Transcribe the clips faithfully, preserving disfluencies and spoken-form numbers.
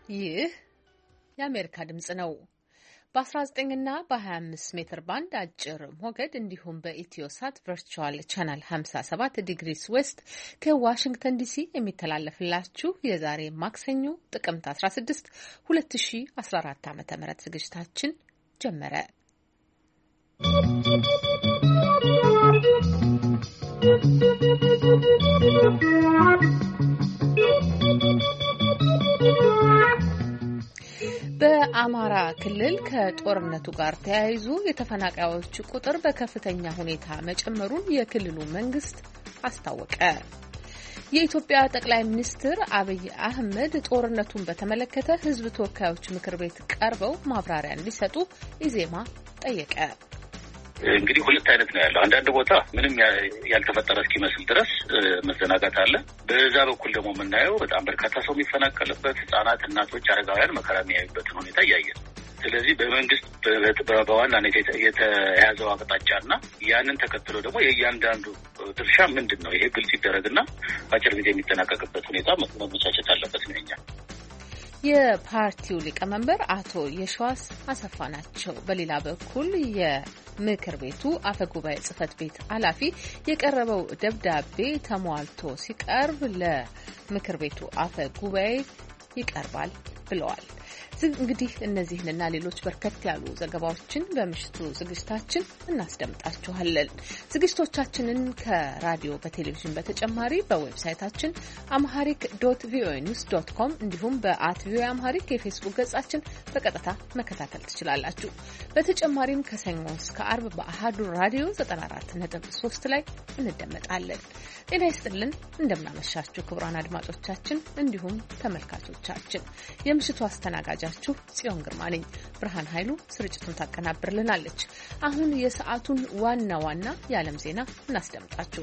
ይህ የአሜሪካ ድምጽ ነው። በ19 እና በ25 ሜትር ባንድ አጭር ሞገድ እንዲሁም በኢትዮሳት ቨርቹዋል ቻናል ሃምሳ ሰባት ዲግሪስ ዌስት ከዋሽንግተን ዲሲ የሚተላለፍላችሁ የዛሬ ማክሰኞ ጥቅምት አስራ ስድስት ሁለት ሺህ አስራ አራት ዓመተ ምህረት ዝግጅታችን ጀመረ። በአማራ ክልል ከጦርነቱ ጋር ተያይዞ የተፈናቃዮች ቁጥር በከፍተኛ ሁኔታ መጨመሩን የክልሉ መንግስት አስታወቀ። የኢትዮጵያ ጠቅላይ ሚኒስትር አብይ አህመድ ጦርነቱን በተመለከተ ሕዝብ ተወካዮች ምክር ቤት ቀርበው ማብራሪያ እንዲሰጡ ኢዜማ ጠየቀ። እንግዲህ ሁለት አይነት ነው ያለው። አንዳንድ ቦታ ምንም ያልተፈጠረ እስኪመስል ድረስ መዘናጋት አለ። በዛ በኩል ደግሞ የምናየው በጣም በርካታ ሰው የሚፈናቀልበት፣ ህጻናት፣ እናቶች፣ አረጋውያን መከራ የሚያዩበትን ሁኔታ እያየን። ስለዚህ በመንግስት በዋናነት የተያዘው አቅጣጫና ያንን ተከትሎ ደግሞ የእያንዳንዱ ድርሻ ምንድን ነው፣ ይሄ ግልጽ ይደረግና በአጭር ጊዜ የሚጠናቀቅበት ሁኔታ መመቻቸት አለበት ነው የኛ የፓርቲው ሊቀመንበር አቶ የሸዋስ አሰፋ ናቸው። በሌላ በኩል የምክር ቤቱ አፈ ጉባኤ ጽህፈት ቤት ኃላፊ የቀረበው ደብዳቤ ተሟልቶ ሲቀርብ ለምክር ቤቱ አፈ ጉባኤ ይቀርባል ብለዋል። እንግዲህ እነዚህንና ሌሎች በርከት ያሉ ዘገባዎችን በምሽቱ ዝግጅታችን እናስደምጣችኋለን። ዝግጅቶቻችንን ከራዲዮ በቴሌቪዥን በተጨማሪ በዌብሳይታችን አምሃሪክ ዶት ቪኦኤ ኒውስ ዶት ኮም እንዲሁም በአት ቪኦኤ አምሃሪክ የፌስቡክ ገጻችን በቀጥታ መከታተል ትችላላችሁ። በተጨማሪም ከሰኞ እስከ አርብ በአሃዱ ራዲዮ ዘጠና አራት ነጥብ ሶስት ላይ እንደመጣለን። ጤና ይስጥልን፣ እንደምናመሻችሁ ክቡራን አድማጮቻችን እንዲሁም ተመልካቾቻችን። የምሽቱ አስተናጋጃችሁ ጽዮን ግርማ ነኝ። ብርሃን ኃይሉ ስርጭቱን ታቀናብርልናለች። አሁን የሰዓቱን ዋና ዋና የዓለም ዜና እናስደምጣችሁ።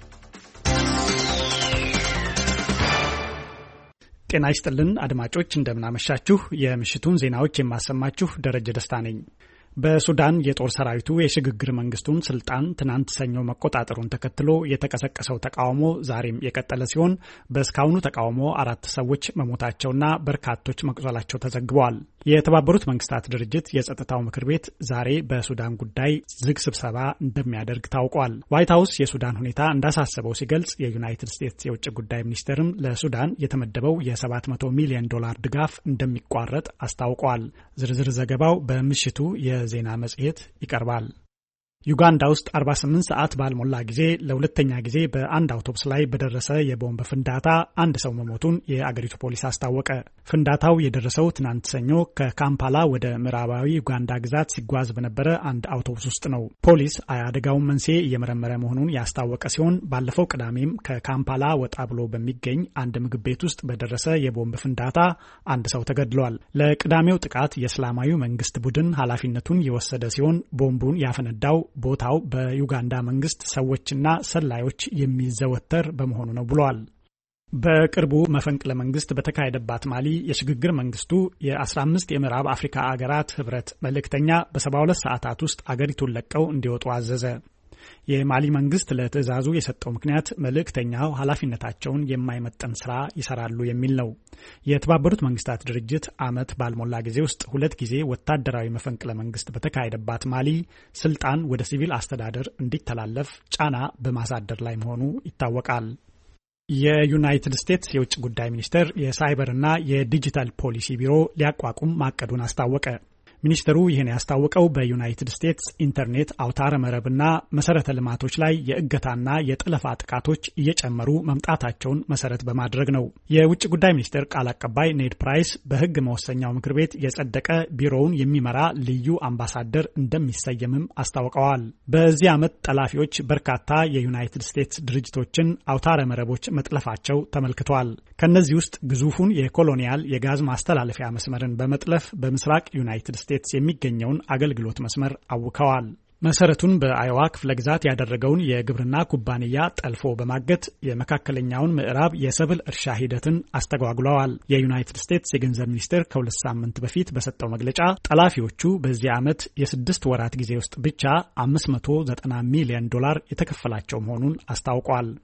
ጤና ይስጥልን አድማጮች፣ እንደምናመሻችሁ። የምሽቱን ዜናዎች የማሰማችሁ ደረጀ ደስታ ነኝ። በሱዳን የጦር ሰራዊቱ የሽግግር መንግስቱን ስልጣን ትናንት ሰኞ መቆጣጠሩን ተከትሎ የተቀሰቀሰው ተቃውሞ ዛሬም የቀጠለ ሲሆን በእስካሁኑ ተቃውሞ አራት ሰዎች መሞታቸውና በርካቶች መቁሰላቸው ተዘግበዋል። የተባበሩት መንግስታት ድርጅት የጸጥታው ምክር ቤት ዛሬ በሱዳን ጉዳይ ዝግ ስብሰባ እንደሚያደርግ ታውቋል። ዋይት ሀውስ የሱዳን ሁኔታ እንዳሳሰበው ሲገልጽ የዩናይትድ ስቴትስ የውጭ ጉዳይ ሚኒስቴርም ለሱዳን የተመደበው የሰባት መቶ ሚሊዮን ዶላር ድጋፍ እንደሚቋረጥ አስታውቋል። ዝርዝር ዘገባው በምሽቱ የዜና መጽሔት ይቀርባል። ዩጋንዳ ውስጥ አርባ ስምንት ሰዓት ባልሞላ ጊዜ ለሁለተኛ ጊዜ በአንድ አውቶቡስ ላይ በደረሰ የቦምብ ፍንዳታ አንድ ሰው መሞቱን የአገሪቱ ፖሊስ አስታወቀ። ፍንዳታው የደረሰው ትናንት ሰኞ ከካምፓላ ወደ ምዕራባዊ ዩጋንዳ ግዛት ሲጓዝ በነበረ አንድ አውቶቡስ ውስጥ ነው። ፖሊስ አደጋውን መንስኤ እየመረመረ መሆኑን ያስታወቀ ሲሆን ባለፈው ቅዳሜም ከካምፓላ ወጣ ብሎ በሚገኝ አንድ ምግብ ቤት ውስጥ በደረሰ የቦምብ ፍንዳታ አንድ ሰው ተገድሏል። ለቅዳሜው ጥቃት የእስላማዊ መንግስት ቡድን ኃላፊነቱን የወሰደ ሲሆን ቦምቡን ያፈነዳው ቦታው በዩጋንዳ መንግስት ሰዎችና ሰላዮች የሚዘወተር በመሆኑ ነው ብሏል። በቅርቡ መፈንቅለ መንግስት በተካሄደባት ማሊ የሽግግር መንግስቱ የአስራ አምስት የምዕራብ አፍሪካ አገራት ህብረት መልእክተኛ በሰባ ሁለት ሰዓታት ውስጥ አገሪቱን ለቀው እንዲወጡ አዘዘ። የማሊ መንግስት ለትዕዛዙ የሰጠው ምክንያት መልእክተኛው ኃላፊነታቸውን የማይመጠን ስራ ይሰራሉ የሚል ነው። የተባበሩት መንግስታት ድርጅት ዓመት ባልሞላ ጊዜ ውስጥ ሁለት ጊዜ ወታደራዊ መፈንቅለ መንግስት በተካሄደባት ማሊ ስልጣን ወደ ሲቪል አስተዳደር እንዲተላለፍ ጫና በማሳደር ላይ መሆኑ ይታወቃል። የዩናይትድ ስቴትስ የውጭ ጉዳይ ሚኒስቴር የሳይበርና የዲጂታል ፖሊሲ ቢሮ ሊያቋቁም ማቀዱን አስታወቀ። ሚኒስትሩ ይህን ያስታወቀው በዩናይትድ ስቴትስ ኢንተርኔት አውታረ መረብና መሰረተ ልማቶች ላይ የእገታና የጠለፋ ጥቃቶች እየጨመሩ መምጣታቸውን መሰረት በማድረግ ነው። የውጭ ጉዳይ ሚኒስቴር ቃል አቀባይ ኔድ ፕራይስ በሕግ መወሰኛው ምክር ቤት የጸደቀ ቢሮውን የሚመራ ልዩ አምባሳደር እንደሚሰየምም አስታውቀዋል። በዚህ ዓመት ጠላፊዎች በርካታ የዩናይትድ ስቴትስ ድርጅቶችን አውታረ መረቦች መጥለፋቸው ተመልክቷል። ከነዚህ ውስጥ ግዙፉን የኮሎኒያል የጋዝ ማስተላለፊያ መስመርን በመጥለፍ በምስራቅ ዩናይትድ ስቴትስ የሚገኘውን አገልግሎት መስመር አውከዋል። መሰረቱን በአይዋ ክፍለ ግዛት ያደረገውን የግብርና ኩባንያ ጠልፎ በማገት የመካከለኛውን ምዕራብ የሰብል እርሻ ሂደትን አስተጓጉለዋል። የዩናይትድ ስቴትስ የገንዘብ ሚኒስቴር ከሁለት ሳምንት በፊት በሰጠው መግለጫ ጠላፊዎቹ በዚህ ዓመት የስድስት ወራት ጊዜ ውስጥ ብቻ አምስት መቶ ዘጠና ሚሊዮን ዶላር የተከፈላቸው መሆኑን አስታውቋል።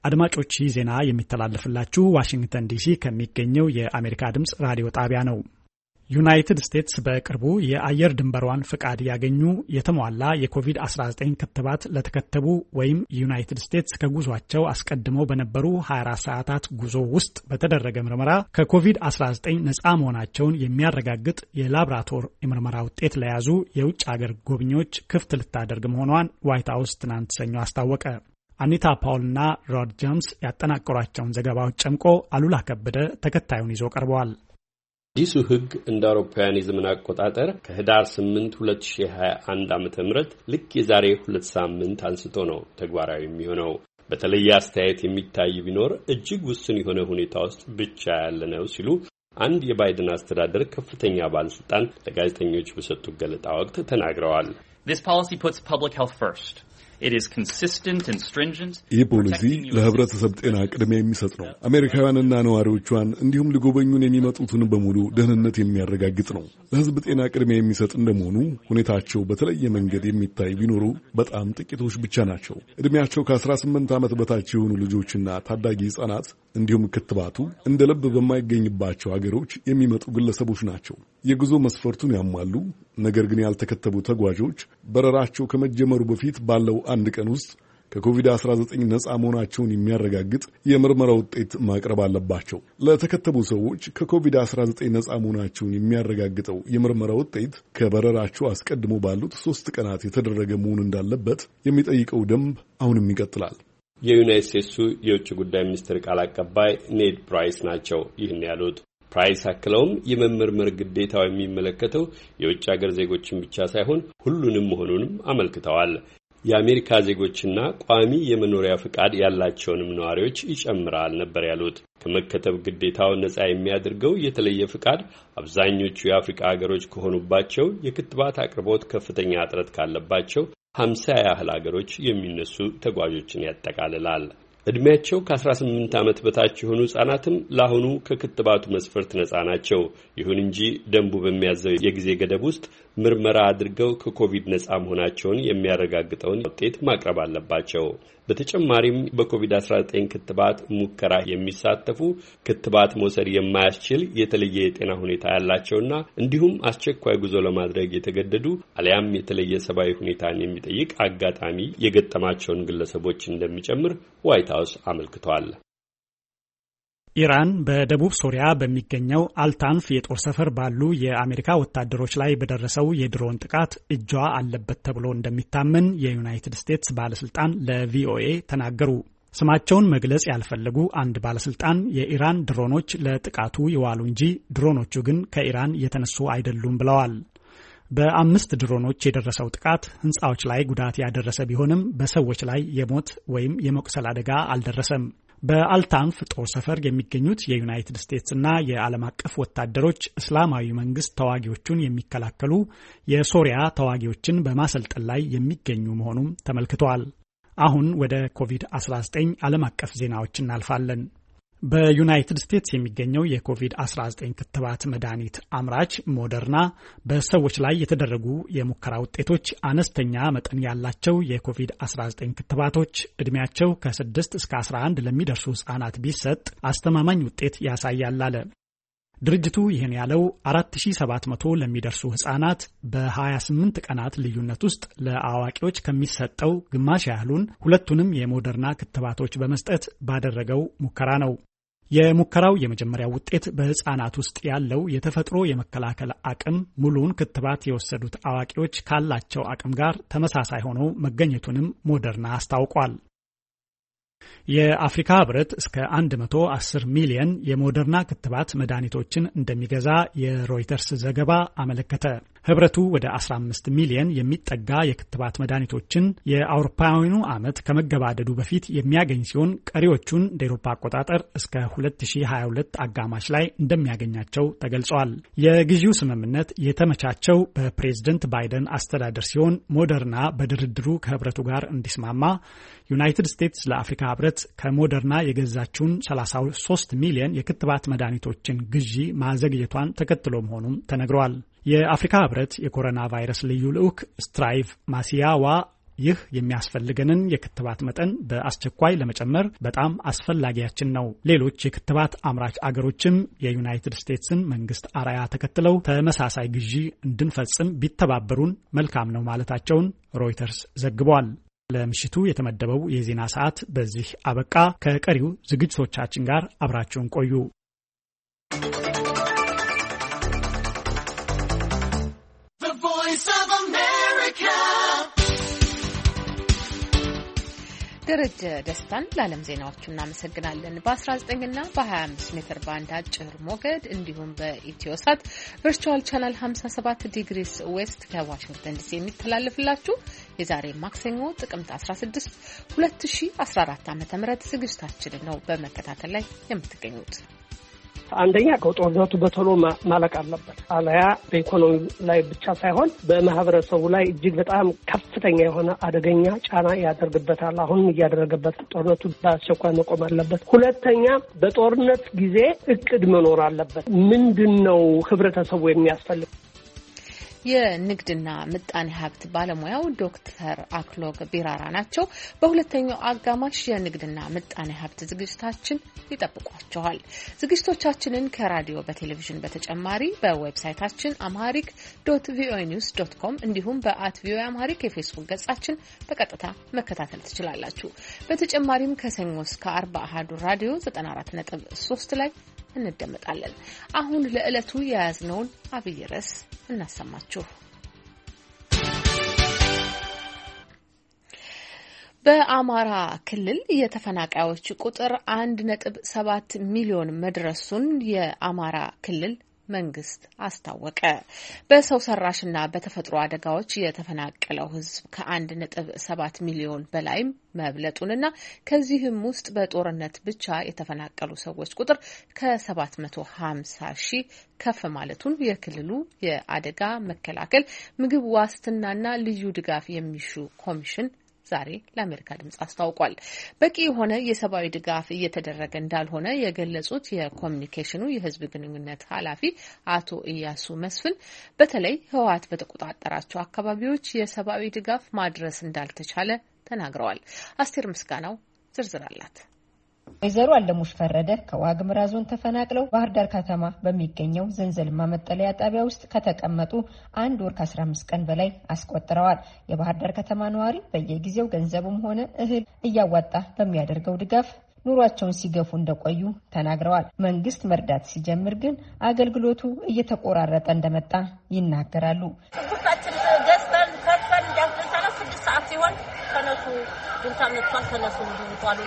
አድማጮች ይህ ዜና የሚተላለፍላችሁ ዋሽንግተን ዲሲ ከሚገኘው የአሜሪካ ድምጽ ራዲዮ ጣቢያ ነው። ዩናይትድ ስቴትስ በቅርቡ የአየር ድንበሯን ፍቃድ ያገኙ የተሟላ የኮቪድ አስራ ዘጠኝ ክትባት ለተከተቡ ወይም ዩናይትድ ስቴትስ ከጉዟቸው አስቀድመው በነበሩ ሀያ አራት ሰዓታት ጉዞ ውስጥ በተደረገ ምርመራ ከኮቪድ አስራ ዘጠኝ ነፃ መሆናቸውን የሚያረጋግጥ የላብራቶሪ የምርመራ ውጤት ለያዙ የውጭ ሀገር ጎብኚዎች ክፍት ልታደርግ መሆኗን ዋይት ሀውስ ትናንት ሰኞ አስታወቀ። አኒታ ፓውልና ሮድ ጄምስ ያጠናቀሯቸውን ዘገባዎች ጨምቆ አሉላ ከበደ ተከታዩን ይዞ ቀርበዋል። አዲሱ ሕግ እንደ አውሮፓውያን የዘመን አቆጣጠር ከህዳር ስምንት ሁለት ሺህ ሃያ አንድ ዓመተ ምህረት ልክ የዛሬ ሁለት ሳምንት አንስቶ ነው ተግባራዊ የሚሆነው። በተለየ አስተያየት የሚታይ ቢኖር እጅግ ውስን የሆነ ሁኔታ ውስጥ ብቻ ያለ ነው ሲሉ አንድ የባይደን አስተዳደር ከፍተኛ ባለስልጣን ለጋዜጠኞች በሰጡት ገለጣ ወቅት ተናግረዋል። This policy puts public health first. It is consistent and stringent. ይህ ፖሊሲ ለህብረተሰብ ጤና ቅድሚያ የሚሰጥ ነው። አሜሪካውያንና ነዋሪዎቿን እንዲሁም ሊጎበኙን የሚመጡትን በሙሉ ደህንነት የሚያረጋግጥ ነው። ለህዝብ ጤና ቅድሚያ የሚሰጥ እንደመሆኑ ሁኔታቸው በተለየ መንገድ የሚታይ ቢኖሩ በጣም ጥቂቶች ብቻ ናቸው። እድሜያቸው ከአስራ ስምንት ዓመት በታች የሆኑ ልጆችና ታዳጊ ህጻናት እንዲሁም ክትባቱ እንደ ልብ በማይገኝባቸው ሀገሮች የሚመጡ ግለሰቦች ናቸው። የጉዞ መስፈርቱን ያሟሉ ነገር ግን ያልተከተቡ ተጓዦች በረራቸው ከመጀመሩ በፊት ባለው አንድ ቀን ውስጥ ከኮቪድ አስራ ዘጠኝ ነፃ መሆናቸውን የሚያረጋግጥ የምርመራ ውጤት ማቅረብ አለባቸው። ለተከተቡ ሰዎች ከኮቪድ አስራ ዘጠኝ ነፃ መሆናቸውን የሚያረጋግጠው የምርመራ ውጤት ከበረራቸው አስቀድሞ ባሉት ሶስት ቀናት የተደረገ መሆን እንዳለበት የሚጠይቀው ደንብ አሁንም ይቀጥላል። የዩናይትድ ስቴትሱ የውጭ ጉዳይ ሚኒስትር ቃል አቀባይ ኔድ ፕራይስ ናቸው ይህን ያሉት። ፕራይስ አክለውም የመመርመር ግዴታው የሚመለከተው የውጭ ሀገር ዜጎችን ብቻ ሳይሆን ሁሉንም መሆኑንም አመልክተዋል። የአሜሪካ ዜጎችና ቋሚ የመኖሪያ ፍቃድ ያላቸውንም ነዋሪዎች ይጨምራል ነበር ያሉት። ከመከተብ ግዴታው ነፃ የሚያደርገው የተለየ ፍቃድ አብዛኞቹ የአፍሪካ ሀገሮች ከሆኑባቸው የክትባት አቅርቦት ከፍተኛ እጥረት ካለባቸው ሀምሳ ያህል ሀገሮች የሚነሱ ተጓዦችን ያጠቃልላል። እድሜያቸው ከአስራ ስምንት ዓመት በታች የሆኑ ህጻናትም ለአሁኑ ከክትባቱ መስፈርት ነፃ ናቸው። ይሁን እንጂ ደንቡ በሚያዘው የጊዜ ገደብ ውስጥ ምርመራ አድርገው ከኮቪድ ነፃ መሆናቸውን የሚያረጋግጠውን ውጤት ማቅረብ አለባቸው። በተጨማሪም በኮቪድ አስራ ዘጠኝ ክትባት ሙከራ የሚሳተፉ ክትባት መውሰድ የማያስችል የተለየ የጤና ሁኔታ ያላቸውና እንዲሁም አስቸኳይ ጉዞ ለማድረግ የተገደዱ አሊያም የተለየ ሰብአዊ ሁኔታን የሚጠይቅ አጋጣሚ የገጠማቸውን ግለሰቦች እንደሚጨምር ዋይት ሀውስ አመልክቷል። ኢራን በደቡብ ሶሪያ በሚገኘው አልታንፍ የጦር ሰፈር ባሉ የአሜሪካ ወታደሮች ላይ በደረሰው የድሮን ጥቃት እጇ አለበት ተብሎ እንደሚታመን የዩናይትድ ስቴትስ ባለስልጣን ለቪኦኤ ተናገሩ። ስማቸውን መግለጽ ያልፈለጉ አንድ ባለስልጣን የኢራን ድሮኖች ለጥቃቱ ይዋሉ እንጂ ድሮኖቹ ግን ከኢራን የተነሱ አይደሉም ብለዋል። በአምስት ድሮኖች የደረሰው ጥቃት ህንጻዎች ላይ ጉዳት ያደረሰ ቢሆንም በሰዎች ላይ የሞት ወይም የመቁሰል አደጋ አልደረሰም። በአልታንፍ ጦር ሰፈር የሚገኙት የዩናይትድ ስቴትስ እና የዓለም አቀፍ ወታደሮች እስላማዊ መንግስት ተዋጊዎቹን የሚከላከሉ የሶሪያ ተዋጊዎችን በማሰልጠን ላይ የሚገኙ መሆኑም ተመልክተዋል። አሁን ወደ ኮቪድ አስራ ዘጠኝ ዓለም አቀፍ ዜናዎች እናልፋለን። በዩናይትድ ስቴትስ የሚገኘው የኮቪድ አስራ ዘጠኝ ክትባት መድኃኒት አምራች ሞደርና በሰዎች ላይ የተደረጉ የሙከራ ውጤቶች አነስተኛ መጠን ያላቸው የኮቪድ አስራ ዘጠኝ ክትባቶች ዕድሜያቸው ከስድስት እስከ አስራ አንድ ለሚደርሱ ህጻናት ቢሰጥ አስተማማኝ ውጤት ያሳያል አለ። ድርጅቱ ይህን ያለው አራት ሺህ ሰባት መቶ ለሚደርሱ ህጻናት በሀያ ስምንት ቀናት ልዩነት ውስጥ ለአዋቂዎች ከሚሰጠው ግማሽ ያህሉን ሁለቱንም የሞደርና ክትባቶች በመስጠት ባደረገው ሙከራ ነው። የሙከራው የመጀመሪያው ውጤት በህፃናት ውስጥ ያለው የተፈጥሮ የመከላከል አቅም ሙሉውን ክትባት የወሰዱት አዋቂዎች ካላቸው አቅም ጋር ተመሳሳይ ሆኖ መገኘቱንም ሞደርና አስታውቋል። የአፍሪካ ህብረት እስከ አንድ መቶ አስር ሚሊዮን የሞደርና ክትባት መድኃኒቶችን እንደሚገዛ የሮይተርስ ዘገባ አመለከተ። ህብረቱ ወደ አስራ አምስት ሚሊዮን የሚጠጋ የክትባት መድኃኒቶችን የአውሮፓውያኑ ዓመት ከመገባደዱ በፊት የሚያገኝ ሲሆን ቀሪዎቹን እንደ አውሮፓ አቆጣጠር እስከ ሁለት ሺህ ሃያ ሁለት አጋማሽ ላይ እንደሚያገኛቸው ተገልጿል። የግዢው ስምምነት የተመቻቸው በፕሬዝደንት ባይደን አስተዳደር ሲሆን ሞደርና በድርድሩ ከህብረቱ ጋር እንዲስማማ ዩናይትድ ስቴትስ ለአፍሪካ ህብረት ከሞደርና የገዛችውን ሰላሳ ሶስት ሚሊዮን የክትባት መድኃኒቶችን ግዢ ማዘግየቷን ተከትሎ መሆኑም ተነግሯል። የአፍሪካ ህብረት የኮሮና ቫይረስ ልዩ ልዑክ ስትራይቭ ማሲያዋ ይህ የሚያስፈልገንን የክትባት መጠን በአስቸኳይ ለመጨመር በጣም አስፈላጊያችን ነው። ሌሎች የክትባት አምራች አገሮችም የዩናይትድ ስቴትስን መንግስት አርአያ ተከትለው ተመሳሳይ ግዢ እንድንፈጽም ቢተባበሩን መልካም ነው ማለታቸውን ሮይተርስ ዘግቧል። ለምሽቱ የተመደበው የዜና ሰዓት በዚህ አበቃ። ከቀሪው ዝግጅቶቻችን ጋር አብራችሁን ቆዩ። ደረጀ ደስታን ለዓለም ዜናዎቹ እናመሰግናለን። በ19 እና በ25 ሜትር ባንድ አጭር ሞገድ እንዲሁም በኢትዮሳት ቨርቹዋል ቻናል ሃምሳ ሰባት ዲግሪስ ዌስት ከዋሽንግተን ዲሲ የሚተላለፍላችሁ የዛሬ ማክሰኞ ጥቅምት አስራ ስድስት ሁለት ሺህ አስራ አራት ዓ.ም ዝግጅታችንን ነው በመከታተል ላይ የምትገኙት። አንደኛ ከጦርነቱ በቶሎ ማለቅ አለበት። አለያ በኢኮኖሚ ላይ ብቻ ሳይሆን በማህበረሰቡ ላይ እጅግ በጣም ከፍተኛ የሆነ አደገኛ ጫና ያደርግበታል። አሁንም እያደረገበት ጦርነቱ በአስቸኳይ መቆም አለበት። ሁለተኛ በጦርነት ጊዜ እቅድ መኖር አለበት። ምንድነው ህብረተሰቡ የሚያስፈልግ? የንግድና ምጣኔ ሀብት ባለሙያው ዶክተር አክሎግ ቢራራ ናቸው። በሁለተኛው አጋማሽ የንግድና ምጣኔ ሀብት ዝግጅታችን ይጠብቋቸዋል። ዝግጅቶቻችንን ከራዲዮ በቴሌቪዥን በተጨማሪ በዌብሳይታችን አምሃሪክ ዶት ቪኦኤ ኒውስ ዶት ኮም እንዲሁም በአት ቪኦኤ አምሃሪክ የፌስቡክ ገጻችን በቀጥታ መከታተል ትችላላችሁ። በተጨማሪም ከሰኞ እስከ አርብ አሃዱ ራዲዮ ዘጠና አራት ነጥብ ሶስት ላይ እንደመጣለን። አሁን ለዕለቱ የያዝነውን አብይ ርዕስ እናሰማችሁ። በአማራ ክልል የተፈናቃዮች ቁጥር አንድ ነጥብ ሰባት ሚሊዮን መድረሱን የአማራ ክልል መንግስት አስታወቀ። በሰው ሰራሽና በተፈጥሮ አደጋዎች የተፈናቀለው ሕዝብ ከአንድ ነጥብ ሰባት ሚሊዮን በላይም መብለጡንና ከዚህም ውስጥ በጦርነት ብቻ የተፈናቀሉ ሰዎች ቁጥር ከሰባት መቶ ሀምሳ ሺህ ከፍ ማለቱን የክልሉ የአደጋ መከላከል ምግብ ዋስትናና ልዩ ድጋፍ የሚሹ ኮሚሽን ዛሬ ለአሜሪካ ድምጽ አስታውቋል። በቂ የሆነ የሰብአዊ ድጋፍ እየተደረገ እንዳልሆነ የገለጹት የኮሚኒኬሽኑ የህዝብ ግንኙነት ኃላፊ አቶ ኢያሱ መስፍን በተለይ ህወሓት በተቆጣጠራቸው አካባቢዎች የሰብአዊ ድጋፍ ማድረስ እንዳልተቻለ ተናግረዋል። አስቴር ምስጋናው ዝርዝር አላት። ወይዘሮ አለሙሽ ፈረደ ከዋግምራ ዞን ተፈናቅለው ባህር ዳር ከተማ በሚገኘው ዘንዘልማ መጠለያ ጣቢያ ውስጥ ከተቀመጡ አንድ ወር ከአስራ አምስት ቀን በላይ አስቆጥረዋል። የባህር ዳር ከተማ ነዋሪ በየጊዜው ገንዘብም ሆነ እህል እያዋጣ በሚያደርገው ድጋፍ ኑሯቸውን ሲገፉ እንደቆዩ ተናግረዋል። መንግስት መርዳት ሲጀምር ግን አገልግሎቱ እየተቆራረጠ እንደመጣ ይናገራሉ። ቁጣችን ገዝተን ከፈን ዳፍተና ስድስት ሰዓት ሲሆን ከነሱ ጁንታ መጥቷል። ከነሱ ጁንታሉ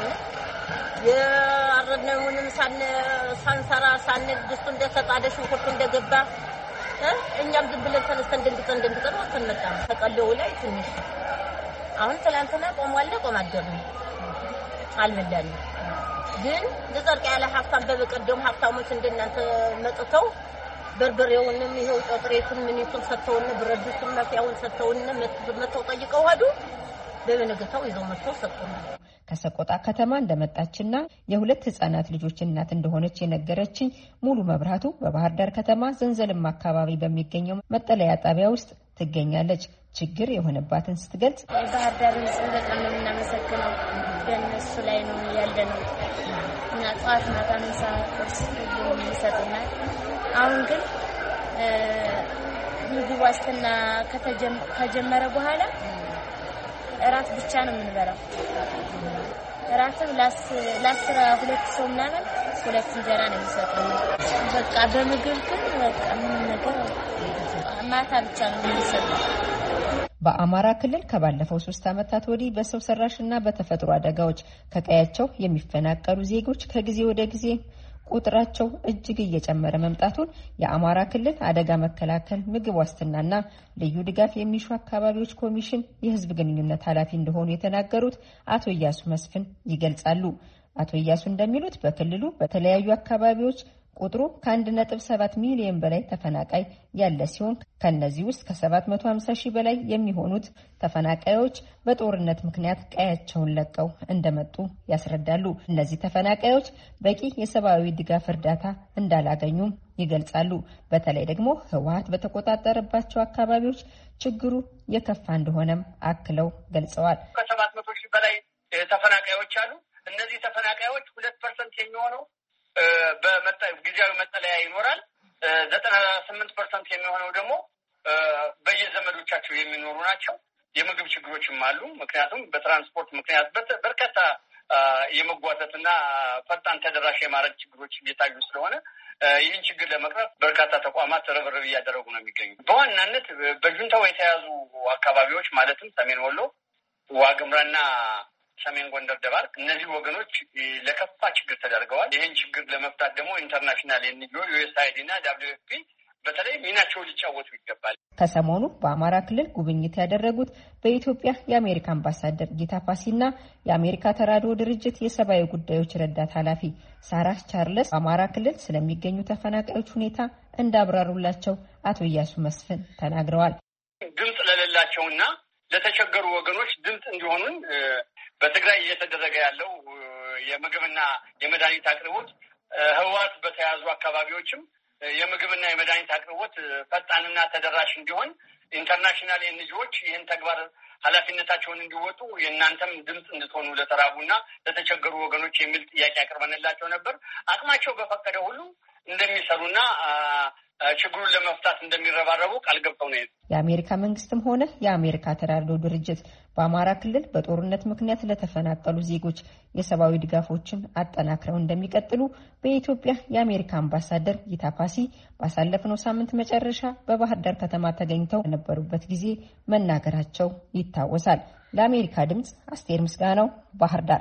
የአረድነውንም ሳን ሳንሰራ ሳንድስቱ እንደተጣደ ሽንኩርቱ እንደገባ እኛም ዝም ብለን ተነስተን ደንግጠን ደንግጠን ወጥተን መጣን። ተቀለው ላይ ትንሽ አሁን ትላንትና ቆሟል። ቆማደሩ አልመዳንም ግን ዘርቅ ያለ ሀብታም በበቀደም ሀብታሞች እንደናንተ መጥተው በርበሬውንም ይሄው ጥሬቱን ምን ይቱን ሰጥተውን ብረዱስን መፍያውን ሰጥተውን መጥተው ጠይቀው ሄዱ። በመነገታው ይዘው መጥተው ሰጡን። ከሰቆጣ ከተማ እንደመጣችና የሁለት ህጻናት ልጆች እናት እንደሆነች የነገረችኝ ሙሉ መብራቱ በባህር ዳር ከተማ ዘንዘልማ አካባቢ በሚገኘው መጠለያ ጣቢያ ውስጥ ትገኛለች። ችግር የሆነባትን ስትገልጽ ባህር ዳር ህዝብ በጣም ነው የምናመሰግነው። በእነሱ ላይ ነው ያለነው እና ጧት ማታ ምሳ ቁርስ ይሰጡናል። አሁን ግን ምግብ ዋስትና ከጀመረ በኋላ እራት ብቻ ነው የምንበላው። እራትም ለአስራ ሁለት ሰው ምናምን ሁለት እንጀራ ነው የሚሰጡን። በቃ በምግብ ግን በቃ ምን ነገር ማታ ብቻ ነው የሚሰጡን። በአማራ ክልል ከባለፈው ሶስት ዓመታት ወዲህ በሰው ሰራሽና በተፈጥሮ አደጋዎች ከቀያቸው የሚፈናቀሉ ዜጎች ከጊዜ ወደ ጊዜ ቁጥራቸው እጅግ እየጨመረ መምጣቱን የአማራ ክልል አደጋ መከላከል ምግብ ዋስትናና ልዩ ድጋፍ የሚሹ አካባቢዎች ኮሚሽን የህዝብ ግንኙነት ኃላፊ እንደሆኑ የተናገሩት አቶ ኢያሱ መስፍን ይገልጻሉ። አቶ ኢያሱ እንደሚሉት በክልሉ በተለያዩ አካባቢዎች ቁጥሩ ከአንድ ነጥብ ሰባት ሚሊዮን በላይ ተፈናቃይ ያለ ሲሆን ከነዚህ ውስጥ ከሰባት መቶ ሀምሳ ሺህ በላይ የሚሆኑት ተፈናቃዮች በጦርነት ምክንያት ቀያቸውን ለቀው እንደመጡ ያስረዳሉ። እነዚህ ተፈናቃዮች በቂ የሰብአዊ ድጋፍ እርዳታ እንዳላገኙም ይገልጻሉ። በተለይ ደግሞ ህወሓት በተቆጣጠረባቸው አካባቢዎች ችግሩ የከፋ እንደሆነም አክለው ገልጸዋል። ከሰባት መቶ ሺህ በላይ ተፈናቃዮች አሉ። እነዚህ ተፈናቃዮች ሁለት ፐርሰንት የሚሆነው በመጣ ጊዜያዊ መጠለያ ይኖራል። ዘጠና ስምንት ፐርሰንት የሚሆነው ደግሞ በየዘመዶቻቸው የሚኖሩ ናቸው። የምግብ ችግሮችም አሉ። ምክንያቱም በትራንስፖርት ምክንያት በርካታ የመጓተትና ፈጣን ተደራሽ የማድረግ ችግሮች እየታዩ ስለሆነ ይህን ችግር ለመቅረፍ በርካታ ተቋማት ርብርብ እያደረጉ ነው የሚገኙ። በዋናነት በጁንታው የተያዙ አካባቢዎች ማለትም ሰሜን ወሎ፣ ዋግምራና ሰሜን ጎንደር፣ ደባርቅ እነዚህ ወገኖች ለከፋ ችግር ተደርገዋል። ይህን ችግር ለመፍታት ደግሞ ኢንተርናሽናል ኤንጂኦ ዩኤስአይዲ እና ደብሊው ኤፍ ፒ በተለይ ሚናቸው ሊጫወቱ ይገባል። ከሰሞኑ በአማራ ክልል ጉብኝት ያደረጉት በኢትዮጵያ የአሜሪካ አምባሳደር ጊታ ፓሲና የአሜሪካ ተራድኦ ድርጅት የሰብአዊ ጉዳዮች ረዳት ኃላፊ ሳራ ቻርለስ በአማራ ክልል ስለሚገኙ ተፈናቃዮች ሁኔታ እንዳብራሩላቸው አቶ ኢያሱ መስፍን ተናግረዋል። ድምጽ ለሌላቸውና ለተቸገሩ ወገኖች ድምጽ እንዲሆኑን በትግራይ እየተደረገ ያለው የምግብና የመድኃኒት አቅርቦት ህወሓት በተያዙ አካባቢዎችም የምግብና የመድኃኒት አቅርቦት ፈጣንና ተደራሽ እንዲሆን ኢንተርናሽናል ኤንጂኦዎች ይህን ተግባር ኃላፊነታቸውን እንዲወጡ የእናንተም ድምጽ እንድትሆኑ ለተራቡና ለተቸገሩ ወገኖች የሚል ጥያቄ አቅርበንላቸው ነበር። አቅማቸው በፈቀደ ሁሉ እንደሚሰሩና ችግሩን ለመፍታት እንደሚረባረቡ ቃል ገብተው ነው። የአሜሪካ መንግስትም ሆነ የአሜሪካ ተራድኦ ድርጅት በአማራ ክልል በጦርነት ምክንያት ለተፈናቀሉ ዜጎች የሰብአዊ ድጋፎችን አጠናክረው እንደሚቀጥሉ በኢትዮጵያ የአሜሪካ አምባሳደር ጊታ ፓሲ ባሳለፍነው ሳምንት መጨረሻ በባህር ዳር ከተማ ተገኝተው በነበሩበት ጊዜ መናገራቸው ይታወሳል። ለአሜሪካ ድምጽ አስቴር ምስጋናው ባህር ዳር።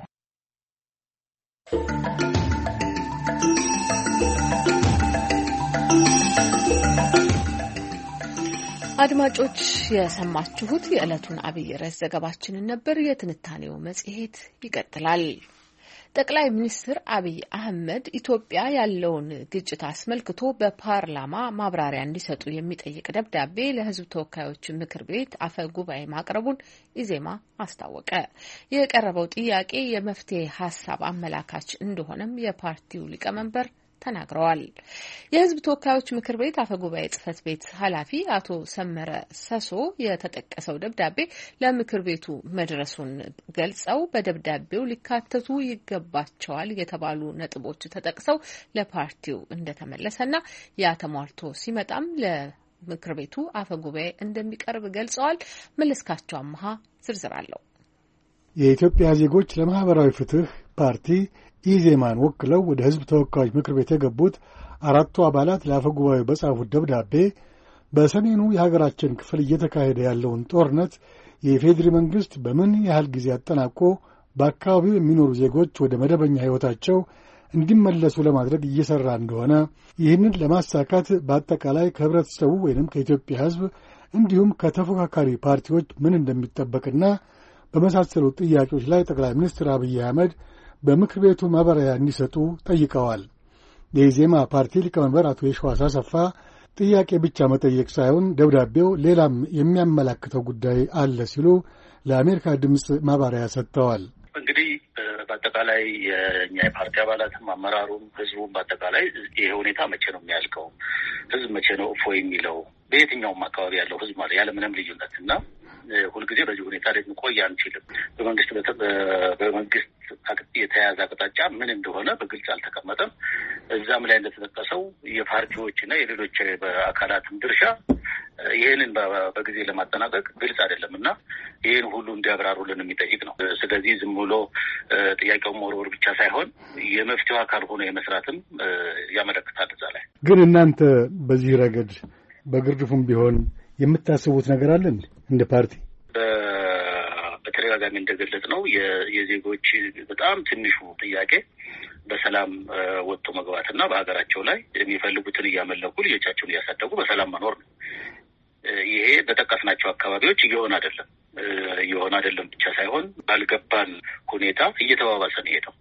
አድማጮች የሰማችሁት የዕለቱን አብይ ርዕስ ዘገባችንን ነበር። የትንታኔው መጽሔት ይቀጥላል። ጠቅላይ ሚኒስትር አብይ አህመድ ኢትዮጵያ ያለውን ግጭት አስመልክቶ በፓርላማ ማብራሪያ እንዲሰጡ የሚጠይቅ ደብዳቤ ለሕዝብ ተወካዮች ምክር ቤት አፈ ጉባኤ ማቅረቡን ኢዜማ አስታወቀ። የቀረበው ጥያቄ የመፍትሄ ሀሳብ አመላካች እንደሆነም የፓርቲው ሊቀመንበር ተናግረዋል። የህዝብ ተወካዮች ምክር ቤት አፈጉባኤ ጽህፈት ቤት ኃላፊ አቶ ሰመረ ሰሶ የተጠቀሰው ደብዳቤ ለምክር ቤቱ መድረሱን ገልጸው በደብዳቤው ሊካተቱ ይገባቸዋል የተባሉ ነጥቦች ተጠቅሰው ለፓርቲው እንደተመለሰና ያ ተሟልቶ ሲመጣም ለምክር ቤቱ አፈጉባኤ እንደሚቀርብ ገልጸዋል። መለስካቸው አምሃ ዝርዝር አለው። የኢትዮጵያ ዜጎች ለማህበራዊ ፍትህ ፓርቲ ኢዜማን ወክለው ወደ ህዝብ ተወካዮች ምክር ቤት የገቡት አራቱ አባላት ለአፈጉባኤው በጻፉት ደብዳቤ በሰሜኑ የሀገራችን ክፍል እየተካሄደ ያለውን ጦርነት የፌዴሪ መንግስት በምን ያህል ጊዜ አጠናቆ በአካባቢው የሚኖሩ ዜጎች ወደ መደበኛ ህይወታቸው እንዲመለሱ ለማድረግ እየሰራ እንደሆነ፣ ይህንን ለማሳካት በአጠቃላይ ከህብረተሰቡ ወይንም ከኢትዮጵያ ህዝብ እንዲሁም ከተፎካካሪ ፓርቲዎች ምን እንደሚጠበቅና በመሳሰሉት ጥያቄዎች ላይ ጠቅላይ ሚኒስትር አብይ አህመድ በምክር ቤቱ ማብራሪያ እንዲሰጡ ጠይቀዋል። የኢዜማ ፓርቲ ሊቀመንበር አቶ የሺዋስ አሰፋ ጥያቄ ብቻ መጠየቅ ሳይሆን ደብዳቤው ሌላም የሚያመላክተው ጉዳይ አለ ሲሉ ለአሜሪካ ድምፅ ማብራሪያ ሰጥተዋል። እንግዲህ በአጠቃላይ የእኛ የፓርቲ አባላትም አመራሩም ህዝቡም በአጠቃላይ ይሄ ሁኔታ መቼ ነው የሚያልቀው፣ ህዝብ መቼ ነው እፎ የሚለው በየትኛውም አካባቢ ያለው ህዝብ ማለት ያለምንም ልዩነት እና ሁልጊዜ በዚህ ሁኔታ ላይ ቆይ አንችልም። በመንግስት በመንግስት የተያዘ አቅጣጫ ምን እንደሆነ በግልጽ አልተቀመጠም። እዛም ላይ እንደተጠቀሰው የፓርቲዎችና የሌሎች አካላትም ድርሻ ይህንን በጊዜ ለማጠናቀቅ ግልጽ አይደለም እና ይህን ሁሉ እንዲያብራሩልን የሚጠይቅ ነው። ስለዚህ ዝም ብሎ ጥያቄውን መወርወር ብቻ ሳይሆን የመፍትሄው አካል ሆኖ የመስራትም ያመለክታል። እዛ ላይ ግን እናንተ በዚህ ረገድ በግርድፉም ቢሆን የምታስቡት ነገር አለ እንደ ፓርቲ? በተደጋጋሚ እንደገለጽ ነው የዜጎች በጣም ትንሹ ጥያቄ በሰላም ወጥቶ መግባትና በሀገራቸው ላይ የሚፈልጉትን እያመለኩ ልጆቻቸውን እያሳደጉ በሰላም መኖር ነው። ይሄ በጠቀስናቸው አካባቢዎች እየሆነ አይደለም እየሆነ አይደለም ብቻ ሳይሆን ባልገባን ሁኔታ እየተባባሰ ነው ሄደው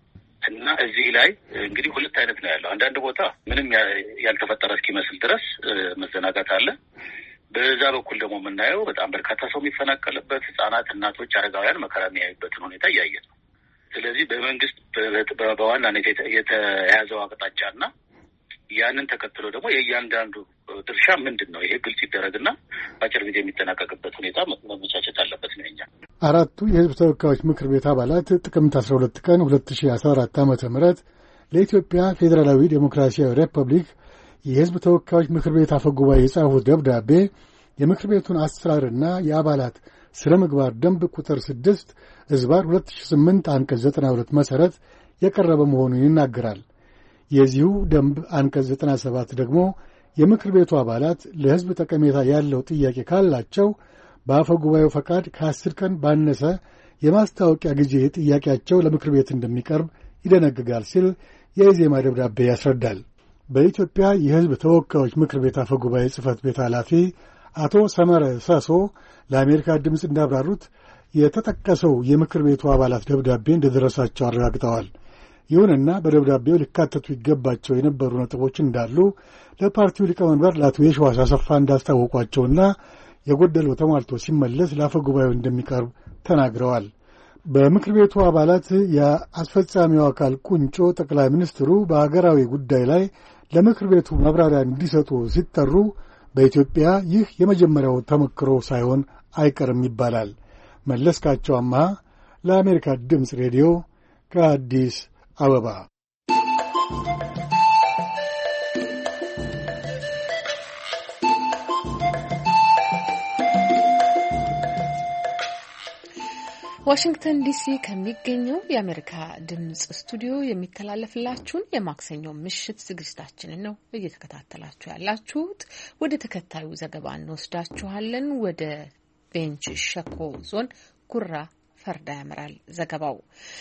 እና እዚህ ላይ እንግዲህ ሁለት አይነት ነው ያለው። አንዳንድ ቦታ ምንም ያልተፈጠረ እስኪመስል ድረስ መዘናጋት አለ። በዛ በኩል ደግሞ የምናየው በጣም በርካታ ሰው የሚፈናቀልበት፣ ህጻናት፣ እናቶች፣ አረጋውያን መከራ የሚያዩበትን ሁኔታ እያየን ነው። ስለዚህ በመንግስት በዋናነት የተያዘው አቅጣጫና ያንን ተከትሎ ደግሞ የእያንዳንዱ ድርሻ ምንድን ነው? ይሄ ግልጽ ይደረግና በአጭር ጊዜ የሚጠናቀቅበት ሁኔታ መመቻቸት አለበት ነው እኛ አራቱ የህዝብ ተወካዮች ምክር ቤት አባላት ጥቅምት አስራ ሁለት ቀን ሁለት ሺህ አስራ አራት ዓመተ ምህረት ለኢትዮጵያ ፌዴራላዊ ዴሞክራሲያዊ ሪፐብሊክ የህዝብ ተወካዮች ምክር ቤት አፈ ጉባኤ የጻፉት ደብዳቤ የምክር ቤቱን አሰራርና የአባላት ስነ ምግባር ደንብ ቁጥር ስድስት ዝባር ሁለት ሺህ ስምንት አንቀጽ ዘጠና ሁለት መሠረት የቀረበ መሆኑን ይናገራል። የዚሁ ደንብ አንቀጽ ዘጠና ሰባት ደግሞ የምክር ቤቱ አባላት ለህዝብ ጠቀሜታ ያለው ጥያቄ ካላቸው በአፈ ጉባኤው ፈቃድ ከአስር ቀን ባነሰ የማስታወቂያ ጊዜ ጥያቄያቸው ለምክር ቤት እንደሚቀርብ ይደነግጋል ሲል የኢዜማ ደብዳቤ ያስረዳል። በኢትዮጵያ የህዝብ ተወካዮች ምክር ቤት አፈ ጉባኤ ጽህፈት ቤት ኃላፊ አቶ ሰመረ ሰሶ ለአሜሪካ ድምፅ እንዳብራሩት የተጠቀሰው የምክር ቤቱ አባላት ደብዳቤ እንደደረሳቸው አረጋግጠዋል። ይሁንና በደብዳቤው ሊካተቱ ይገባቸው የነበሩ ነጥቦች እንዳሉ ለፓርቲው ሊቀመንበር ለአቶ የሺዋስ አሰፋ እንዳስታወቋቸውና የጎደለው ተሟልቶ ሲመለስ ለአፈ ጉባኤው እንደሚቀርብ ተናግረዋል። በምክር ቤቱ አባላት የአስፈጻሚው አካል ቁንጮ ጠቅላይ ሚኒስትሩ በአገራዊ ጉዳይ ላይ ለምክር ቤቱ ማብራሪያ እንዲሰጡ ሲጠሩ በኢትዮጵያ ይህ የመጀመሪያው ተሞክሮ ሳይሆን አይቀርም ይባላል። መለስካቸው አምሃ ለአሜሪካ ድምፅ ሬዲዮ ከአዲስ አበባ። ዋሽንግተን ዲሲ ከሚገኘው የአሜሪካ ድምጽ ስቱዲዮ የሚተላለፍላችሁን የማክሰኞ ምሽት ዝግጅታችንን ነው እየተከታተላችሁ ያላችሁት። ወደ ተከታዩ ዘገባ እንወስዳችኋለን። ወደ ቤንች ሸኮ ዞን ጉራ ፈርዳ ያመራል ዘገባው።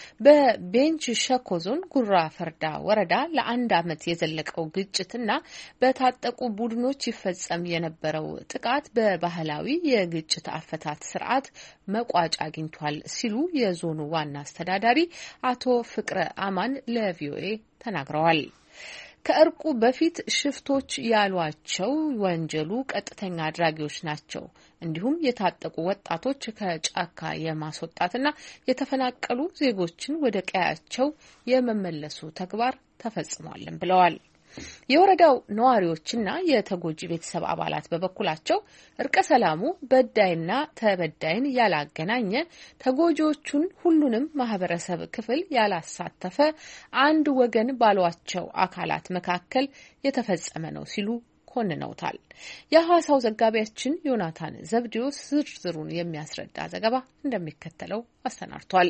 በቤንች ሸኮ ዞን ጉራ ፈርዳ ወረዳ ለአንድ ዓመት የዘለቀው ግጭትና በታጠቁ ቡድኖች ይፈጸም የነበረው ጥቃት በባህላዊ የግጭት አፈታት ስርዓት መቋጫ አግኝቷል ሲሉ የዞኑ ዋና አስተዳዳሪ አቶ ፍቅረ አማን ለቪኦኤ ተናግረዋል። ከእርቁ በፊት ሽፍቶች ያሏቸው ወንጀሉ ቀጥተኛ አድራጊዎች ናቸው፣ እንዲሁም የታጠቁ ወጣቶች ከጫካ የማስወጣትና የተፈናቀሉ ዜጎችን ወደ ቀያቸው የመመለሱ ተግባር ተፈጽሟልም ብለዋል። የወረዳው ነዋሪዎችና የተጎጂ ቤተሰብ አባላት በበኩላቸው እርቀ ሰላሙ በዳይና ተበዳይን ያላገናኘ፣ ተጎጂዎቹን ሁሉንም ማህበረሰብ ክፍል ያላሳተፈ አንድ ወገን ባሏቸው አካላት መካከል የተፈጸመ ነው ሲሉ ኮንነውታል። የሐዋሳው ዘጋቢያችን ዮናታን ዘብዲዮስ ዝርዝሩን የሚያስረዳ ዘገባ እንደሚከተለው አሰናድቷል።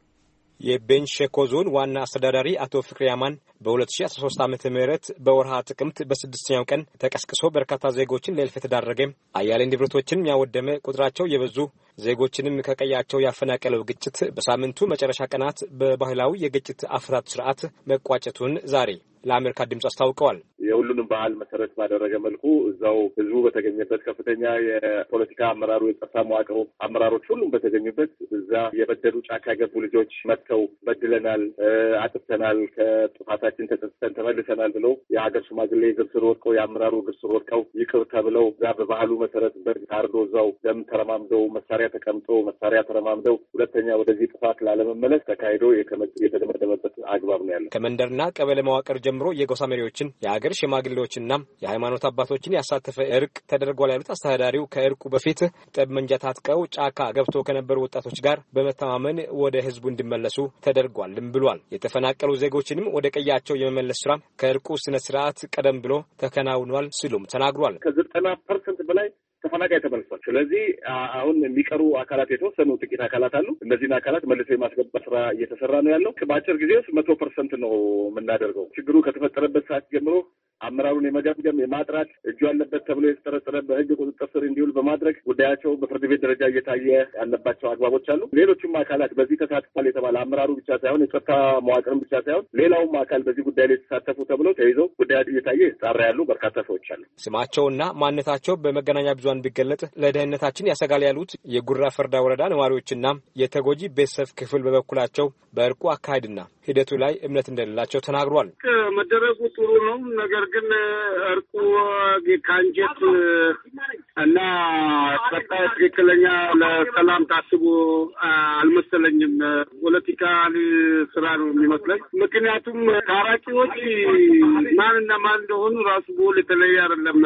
የቤንች ሸኮ ዞን ዋና አስተዳዳሪ አቶ ፍቅረ አማን በሁለት ሺህ አስራ ሶስት ዓመተ ምህረት በወርሃ ጥቅምት በስድስተኛው ቀን ተቀስቅሶ በርካታ ዜጎችን ለእልፈት ተዳረገ፣ አያሌ ንብረቶችን ያወደመ፣ ቁጥራቸው የበዙ ዜጎችንም ከቀያቸው ያፈናቀለው ግጭት በሳምንቱ መጨረሻ ቀናት በባህላዊ የግጭት አፈታት ስርዓት መቋጨቱን ዛሬ ለአሜሪካ ድምጽ አስታውቀዋል። የሁሉንም ባህል መሰረት ባደረገ መልኩ እዛው ህዝቡ በተገኘበት ከፍተኛ የፖለቲካ አመራሩ፣ የጸጥታ መዋቅሩ አመራሮች ሁሉም በተገኙበት እዛ የበደሉ ጫካ የገቡ ልጆች መጥተው በድለናል፣ አጥፍተናል፣ ከጥፋታችን ተጸጽተን ተመልሰናል ብለው የሀገር ሽማግሌ እግር ስር ወድቀው የአመራሩ እግር ስር ወድቀው ይቅር ተብለው እዛ በባህሉ መሰረት በግ ታርዶ እዛው ደም ተረማምደው መሳሪያ ተቀምጦ መሳሪያ ተረማምደው ሁለተኛ ወደዚህ ጥፋት ላለመመለስ ተካሂዶ የተደመደመበት አግባብ ነው ያለው። ከመንደርና ቀበሌ መዋቅር ጀምሮ የጎሳ መሪዎችን የሀገር ሽማግሌዎችና የሃይማኖት አባቶችን ያሳተፈ እርቅ ተደርጓል ያሉት አስተዳዳሪው ከእርቁ በፊት ጠመንጃ ታጥቀው ጫካ ገብተው ከነበሩ ወጣቶች ጋር በመተማመን ወደ ህዝቡ እንዲመለሱ ተደርጓልም ብሏል። የተፈናቀሉ ዜጎችንም ወደ ቀያቸው የመመለስ ስራ ከእርቁ ስነ ስርዓት ቀደም ብሎ ተከናውኗል ሲሉም ተናግሯል። ከዘጠና ፐርሰንት በላይ ተፈናቃይ ተመልሷል። ስለዚህ አሁን የሚቀሩ አካላት የተወሰኑ ጥቂት አካላት አሉ። እነዚህን አካላት መልሶ የማስገባት ስራ እየተሰራ ነው ያለው። በአጭር ጊዜ ውስጥ መቶ ፐርሰንት ነው የምናደርገው። ችግሩ ከተፈጠረበት ሰዓት ጀምሮ አመራሩን የመገምገም የማጥራት እጁ ያለበት ተብሎ የተጠረጠረ በህግ ቁጥጥር ስር እንዲውል በማድረግ ጉዳያቸው በፍርድ ቤት ደረጃ እየታየ ያለባቸው አግባቦች አሉ። ሌሎችም አካላት በዚህ ተሳትፏል የተባለ አመራሩ ብቻ ሳይሆን የጸጥታ መዋቅርም ብቻ ሳይሆን ሌላውም አካል በዚህ ጉዳይ ላይ የተሳተፉ ተብሎ ተይዘው ጉዳይ እየታየ የተጣራ ያሉ በርካታ ሰዎች አሉ። ስማቸውና ማንነታቸው በመገናኛ ብዙ ብዙሃን ቢገለጥ ለደህንነታችን ያሰጋል ያሉት የጉራ ፈርዳ ወረዳ ነዋሪዎችና የተጎጂ ቤተሰብ ክፍል በበኩላቸው በእርቁ አካሄድና ሂደቱ ላይ እምነት እንደሌላቸው ተናግሯል። መደረጉ ጥሩ ነው። ነገር ግን እርቁ ካንጀት እና ቀጣይ ትክክለኛ ለሰላም ታስቦ አልመሰለኝም። ፖለቲካ ስራ ነው የሚመስለኝ። ምክንያቱም ታራቂዎች ማንና ማን እንደሆኑ ራሱ ጎል የተለየ አይደለም።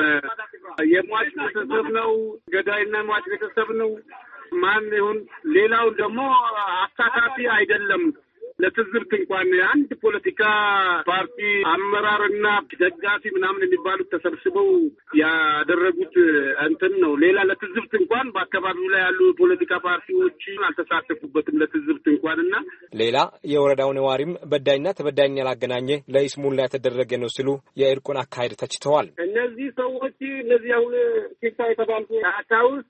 የሟች ቤተሰብ ነው፣ ገዳይና ሟች ቤተሰብ ነው። ማን ይሁን ሌላው ደግሞ አሳታፊ አይደለም። ለትዝብት እንኳን አንድ ፖለቲካ ፓርቲ አመራርና ደጋፊ ምናምን የሚባሉት ተሰብስበው ያደረጉት እንትን ነው። ሌላ ለትዝብት እንኳን በአካባቢው ላይ ያሉ ፖለቲካ ፓርቲዎች አልተሳተፉበትም ለትዝብት እንኳንና ሌላ የወረዳው ነዋሪም በዳይና ተበዳይን ያላገናኘ ለይስሙላ የተደረገ ነው ሲሉ የእርቁን አካሄድ ተችተዋል። እነዚህ ሰዎች እነዚህ አሁን ኪታ የተባሉ አታውስ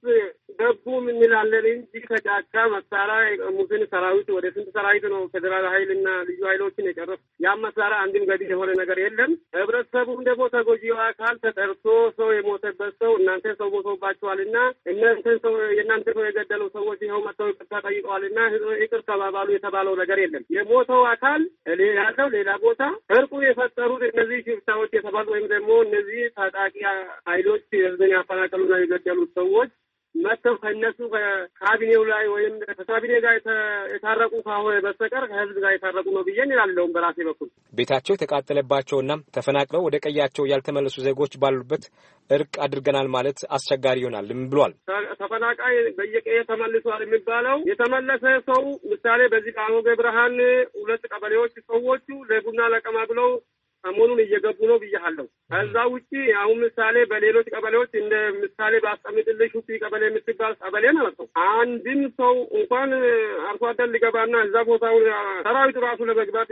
ገቡም እንላለን እንጂ ከጫካ መሳሪያ ሙስሊም ሰራዊት ወደ ስንት ሰራዊት ነው ፌደራል ኃይልና ልዩ ኃይሎችን የጨረሱ ያ መሳሪያ አንድም ገዲ የሆነ ነገር የለም። ህብረተሰቡም ደግሞ ተጎጂው አካል ተጠርቶ ሰው የሞተበት ሰው እናንተ ሰው ሞቶባችኋልና እናንተ ሰው የእናንተ ሰው የገደለው ሰዎች ይኸው መጥተው ይቅርታ ጠይቀዋልና ይቅር ተባባሉ የተባለው ነገር የለም። የሞተው አካል ያለው ሌላ ቦታ እርቁ የፈጠሩት እነዚህ ሽፍታዎች የተባሉ ወይም ደግሞ እነዚህ ታጣቂ ኃይሎች ህዝብን ያፈናቀሉና የገደሉት ሰዎች መጥተው ከእነሱ ከካቢኔው ላይ ወይም ከካቢኔ ጋር የታረቁ ከሆነ በስተቀር ከህዝብ ጋር የታረቁ ነው ብዬ እላለሁ። በራሴ በኩል ቤታቸው የተቃጠለባቸውና ተፈናቅለው ወደ ቀያቸው ያልተመለሱ ዜጎች ባሉበት እርቅ አድርገናል ማለት አስቸጋሪ ይሆናልም ብሏል። ተፈናቃይ በየቀየ ተመልሷል የሚባለው የተመለሰ ሰው ምሳሌ በዚህ ቃሞገ ብርሃን ሁለት ቀበሌዎች ሰዎቹ ለቡና ለቀማ ብለው ሰሞኑን እየገቡ ነው ብያለሁ። ከዛ ውጪ አሁን ምሳሌ በሌሎች ቀበሌዎች እንደ ምሳሌ ባስቀምጥልሽ ሹፒ ቀበሌ የምትባል ቀበሌ ማለት ነው አንድም ሰው እንኳን አርሶ አደር ሊገባና እዛ ቦታው ሰራዊቱ ራሱ ለመግባት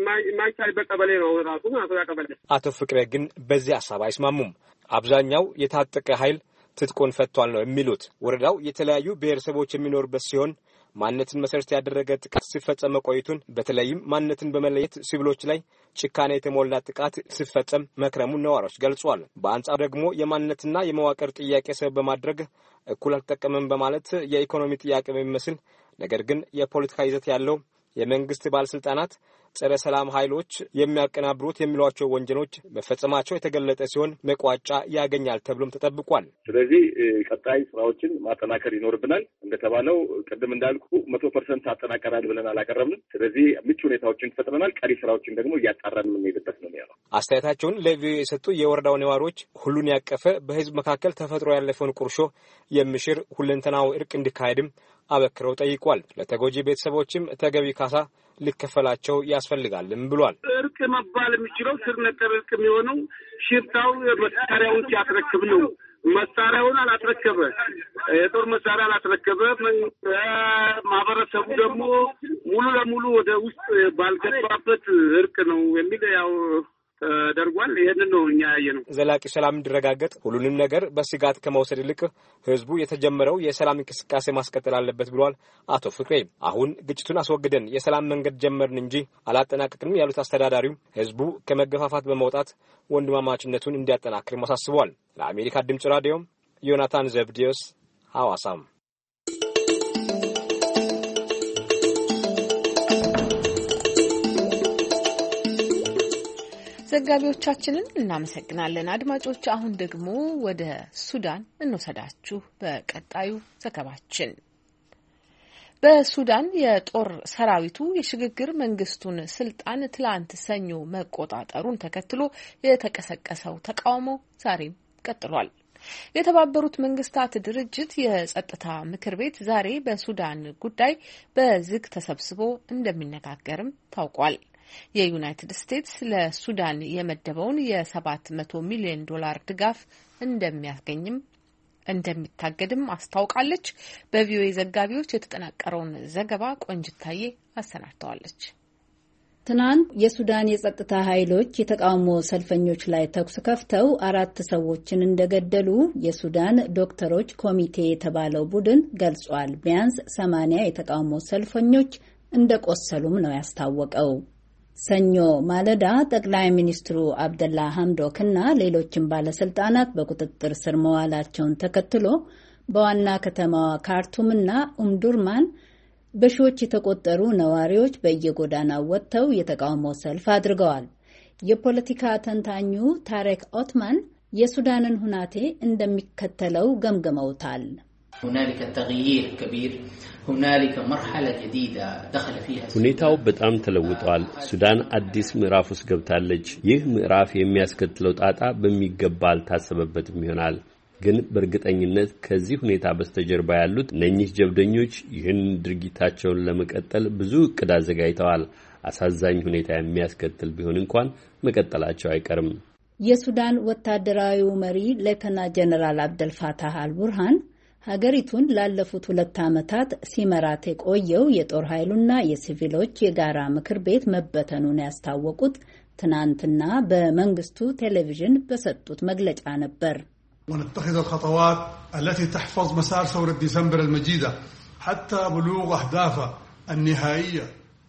የማይቻልበት ቀበሌ ነው ራሱ አቶ ቀበሌ። አቶ ፍቅሬ ግን በዚህ ሀሳብ አይስማሙም። አብዛኛው የታጠቀ ኃይል ትጥቁን ፈቷል ነው የሚሉት። ወረዳው የተለያዩ ብሔረሰቦች የሚኖርበት ሲሆን ማንነትን መሰረት ያደረገ ጥቃት ሲፈጸም ቆይቱን በተለይም ማንነትን በመለየት ሲቪሎች ላይ ጭካኔ የተሞላ ጥቃት ሲፈጸም መክረሙን ነዋሪዎች ገልጿል። በአንጻሩ ደግሞ የማንነትና የመዋቅር ጥያቄ ሰበብ በማድረግ እኩል አልተጠቀመም በማለት የኢኮኖሚ ጥያቄ በሚመስል ነገር ግን የፖለቲካ ይዘት ያለው የመንግስት ባለስልጣናት ጸረ ሰላም ኃይሎች የሚያቀናብሩት የሚሏቸው ወንጀሎች መፈጸማቸው የተገለጠ ሲሆን መቋጫ ያገኛል ተብሎም ተጠብቋል። ስለዚህ ቀጣይ ስራዎችን ማጠናከር ይኖርብናል። እንደተባለው ቅድም እንዳልኩ መቶ ፐርሰንት አጠናቀራል ብለን አላቀረብንም። ስለዚህ ምቹ ሁኔታዎችን ፈጥረናል። ቀሪ ስራዎችን ደግሞ እያጣራን የምንሄድበት ነው የሚሆነው። አስተያየታቸውን ለቪኦኤ የሰጡ የወረዳው ነዋሪዎች ሁሉን ያቀፈ በህዝብ መካከል ተፈጥሮ ያለፈውን ቁርሾ የሚሽር ሁለንተናዊ እርቅ እንዲካሄድም አበክረው ጠይቋል። ለተጎጂ ቤተሰቦችም ተገቢ ካሳ ሊከፈላቸው ያስፈልጋልም ብሏል። እርቅ መባል የሚችለው ስር ነቀል እርቅ የሚሆነው ሽፍታው መሳሪያውን ሲያስረክብ ነው። መሳሪያውን አላስረከበ፣ የጦር መሳሪያ አላስረከበ፣ ማህበረሰቡ ደግሞ ሙሉ ለሙሉ ወደ ውስጥ ባልገባበት እርቅ ነው የሚል ያው ተደርጓል። ይሄንን ነው እኛ ያየነው። ዘላቂ ሰላም እንዲረጋገጥ ሁሉንም ነገር በስጋት ከመውሰድ ይልቅ ህዝቡ የተጀመረው የሰላም እንቅስቃሴ ማስቀጠል አለበት ብሏል አቶ ፍቅሬ። አሁን ግጭቱን አስወግደን የሰላም መንገድ ጀመርን እንጂ አላጠናቀቅንም ያሉት አስተዳዳሪው ህዝቡ ከመገፋፋት በመውጣት ወንድማማችነቱን እንዲያጠናክር አሳስቧል። ለአሜሪካ ድምጽ ራዲዮ ዮናታን ዘብዲዮስ ሐዋሳም። ዘጋቢዎቻችንን እናመሰግናለን። አድማጮች አሁን ደግሞ ወደ ሱዳን እንወሰዳችሁ። በቀጣዩ ዘገባችን በሱዳን የጦር ሰራዊቱ የሽግግር መንግስቱን ስልጣን ትላንት ሰኞ መቆጣጠሩን ተከትሎ የተቀሰቀሰው ተቃውሞ ዛሬም ቀጥሏል። የተባበሩት መንግስታት ድርጅት የጸጥታ ምክር ቤት ዛሬ በሱዳን ጉዳይ በዝግ ተሰብስቦ እንደሚነጋገርም ታውቋል። የዩናይትድ ስቴትስ ለሱዳን የመደበውን የሰባት መቶ ሚሊዮን ዶላር ድጋፍ እንደሚያገኝም እንደሚታገድም አስታውቃለች። በቪኦኤ ዘጋቢዎች የተጠናቀረውን ዘገባ ቆንጅታዬ አሰናድተዋለች። ትናንት የሱዳን የጸጥታ ኃይሎች የተቃውሞ ሰልፈኞች ላይ ተኩስ ከፍተው አራት ሰዎችን እንደገደሉ የሱዳን ዶክተሮች ኮሚቴ የተባለው ቡድን ገልጿል። ቢያንስ ሰማንያ የተቃውሞ ሰልፈኞች እንደቆሰሉም ነው ያስታወቀው። ሰኞ ማለዳ ጠቅላይ ሚኒስትሩ አብደላ ሐምዶክና ሌሎችም ባለስልጣናት በቁጥጥር ስር መዋላቸውን ተከትሎ በዋና ከተማዋ ካርቱምና ኡምዱርማን በሺዎች የተቆጠሩ ነዋሪዎች በየጎዳናው ወጥተው የተቃውሞ ሰልፍ አድርገዋል። የፖለቲካ ተንታኙ ታሪክ ኦትማን የሱዳንን ሁናቴ እንደሚከተለው ገምግመውታል። ሁኔታው በጣም ተለውጧል። ሱዳን አዲስ ምዕራፍ ውስጥ ገብታለች። ይህ ምዕራፍ የሚያስከትለው ጣጣ በሚገባ አልታሰበበትም ይሆናል። ግን በእርግጠኝነት ከዚህ ሁኔታ በስተጀርባ ያሉት እነኚህ ጀብደኞች ይህን ድርጊታቸውን ለመቀጠል ብዙ እቅድ አዘጋጅተዋል። አሳዛኝ ሁኔታ የሚያስከትል ቢሆን እንኳን መቀጠላቸው አይቀርም። የሱዳን ወታደራዊው መሪ ሌተና ጀነራል አብደልፋታህ አልቡርሃን ሀገሪቱን ላለፉት ሁለት ዓመታት ሲመራት የቆየው የጦር ኃይሉና የሲቪሎች የጋራ ምክር ቤት መበተኑን ያስታወቁት ትናንትና በመንግስቱ ቴሌቪዥን በሰጡት መግለጫ ነበር። ونتخذ الخطوات التي تحفظ مسار ثورة ديسمبر المجيدة حتى بلوغ أهدافها النهائية.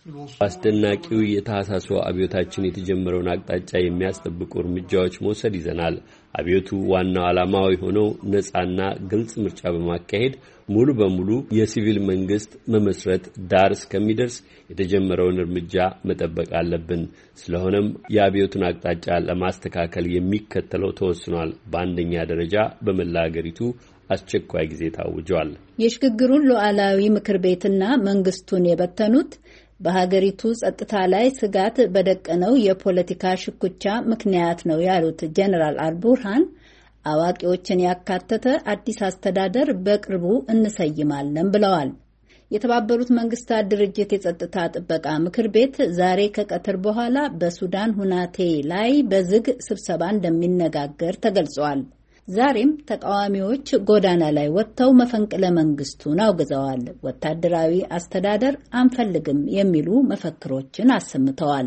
አስደናቂው የታህሳስ አብዮታችን የተጀመረውን አቅጣጫ የሚያስጠብቁ እርምጃዎች መውሰድ ይዘናል። አብዮቱ ዋናው ዓላማው የሆነው ነፃና ግልጽ ምርጫ በማካሄድ ሙሉ በሙሉ የሲቪል መንግስት መመስረት ዳር እስከሚደርስ የተጀመረውን እርምጃ መጠበቅ አለብን። ስለሆነም የአብዮቱን አቅጣጫ ለማስተካከል የሚከተለው ተወስኗል። በአንደኛ ደረጃ በመላ ሀገሪቱ አስቸኳይ ጊዜ ታውጇል። የሽግግሩን ሉዓላዊ ምክር ቤትና መንግስቱን የበተኑት በሀገሪቱ ጸጥታ ላይ ስጋት በደቀነው የፖለቲካ ሽኩቻ ምክንያት ነው ያሉት ጀነራል አልቡርሃን አዋቂዎችን ያካተተ አዲስ አስተዳደር በቅርቡ እንሰይማለን ብለዋል። የተባበሩት መንግስታት ድርጅት የጸጥታ ጥበቃ ምክር ቤት ዛሬ ከቀትር በኋላ በሱዳን ሁናቴ ላይ በዝግ ስብሰባ እንደሚነጋገር ተገልጿል። ዛሬም ተቃዋሚዎች ጎዳና ላይ ወጥተው መፈንቅለ መንግስቱን አውግዘዋል። ወታደራዊ አስተዳደር አንፈልግም የሚሉ መፈክሮችን አሰምተዋል።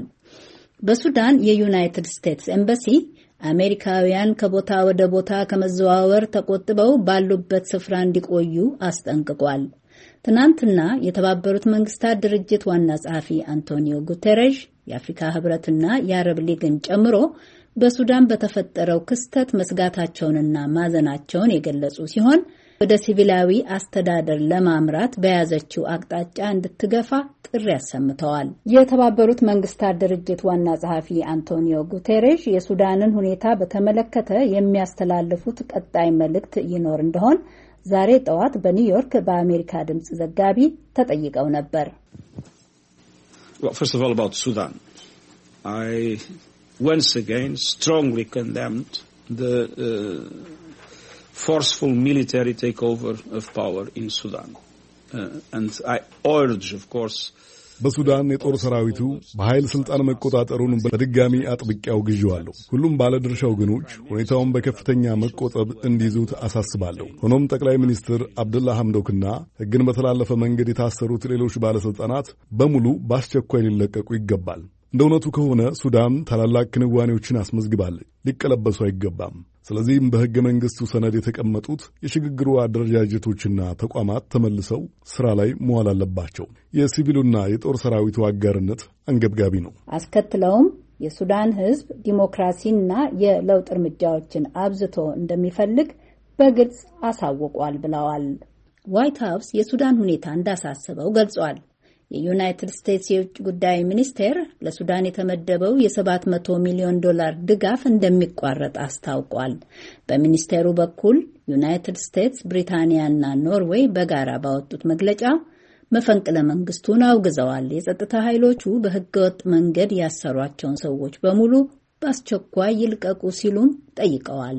በሱዳን የዩናይትድ ስቴትስ ኤምባሲ አሜሪካውያን ከቦታ ወደ ቦታ ከመዘዋወር ተቆጥበው ባሉበት ስፍራ እንዲቆዩ አስጠንቅቋል። ትናንትና የተባበሩት መንግስታት ድርጅት ዋና ጸሐፊ አንቶኒዮ ጉተሬዥ የአፍሪካ ህብረትና የአረብ ሊግን ጨምሮ በሱዳን በተፈጠረው ክስተት መስጋታቸውንና ማዘናቸውን የገለጹ ሲሆን ወደ ሲቪላዊ አስተዳደር ለማምራት በያዘችው አቅጣጫ እንድትገፋ ጥሪ አሰምተዋል። የተባበሩት መንግስታት ድርጅት ዋና ጸሐፊ አንቶኒዮ ጉቴሬሽ የሱዳንን ሁኔታ በተመለከተ የሚያስተላልፉት ቀጣይ መልእክት ይኖር እንደሆን ዛሬ ጠዋት በኒውዮርክ በአሜሪካ ድምጽ ዘጋቢ ተጠይቀው ነበር። Well, first of all about Sudan. I once again strongly condemned the uh, forceful military takeover of power in Sudan. Uh, and I urge, of course, በሱዳን የጦር ሰራዊቱ በኃይል ስልጣን መቆጣጠሩን በድጋሚ አጥብቄ አውግዤዋለሁ። ሁሉም ባለድርሻ ወገኖች ሁኔታውን በከፍተኛ መቆጠብ እንዲይዙት አሳስባለሁ። ሆኖም ጠቅላይ ሚኒስትር አብደላ ሐምዶክና ሕግን በተላለፈ መንገድ የታሰሩት ሌሎች ባለስልጣናት በሙሉ በአስቸኳይ ሊለቀቁ ይገባል። እንደ እውነቱ ከሆነ ሱዳን ታላላቅ ክንዋኔዎችን አስመዝግባለች፣ ሊቀለበሱ አይገባም። ስለዚህም በሕገ መንግሥቱ ሰነድ የተቀመጡት የሽግግሩ አደረጃጀቶችና ተቋማት ተመልሰው ሥራ ላይ መዋል አለባቸው። የሲቪሉና የጦር ሰራዊቱ አጋርነት አንገብጋቢ ነው። አስከትለውም የሱዳን ሕዝብ ዲሞክራሲና የለውጥ እርምጃዎችን አብዝቶ እንደሚፈልግ በግልጽ አሳውቋል ብለዋል። ዋይት ሀውስ የሱዳን ሁኔታ እንዳሳሰበው ገልጿል። የዩናይትድ ስቴትስ የውጭ ጉዳይ ሚኒስቴር ለሱዳን የተመደበው የሰባት መቶ ሚሊዮን ዶላር ድጋፍ እንደሚቋረጥ አስታውቋል። በሚኒስቴሩ በኩል ዩናይትድ ስቴትስ፣ ብሪታንያና ኖርዌይ በጋራ ባወጡት መግለጫ መፈንቅለ መንግስቱን አውግዘዋል። የጸጥታ ኃይሎቹ በህገወጥ መንገድ ያሰሯቸውን ሰዎች በሙሉ በአስቸኳይ ይልቀቁ ሲሉም ጠይቀዋል።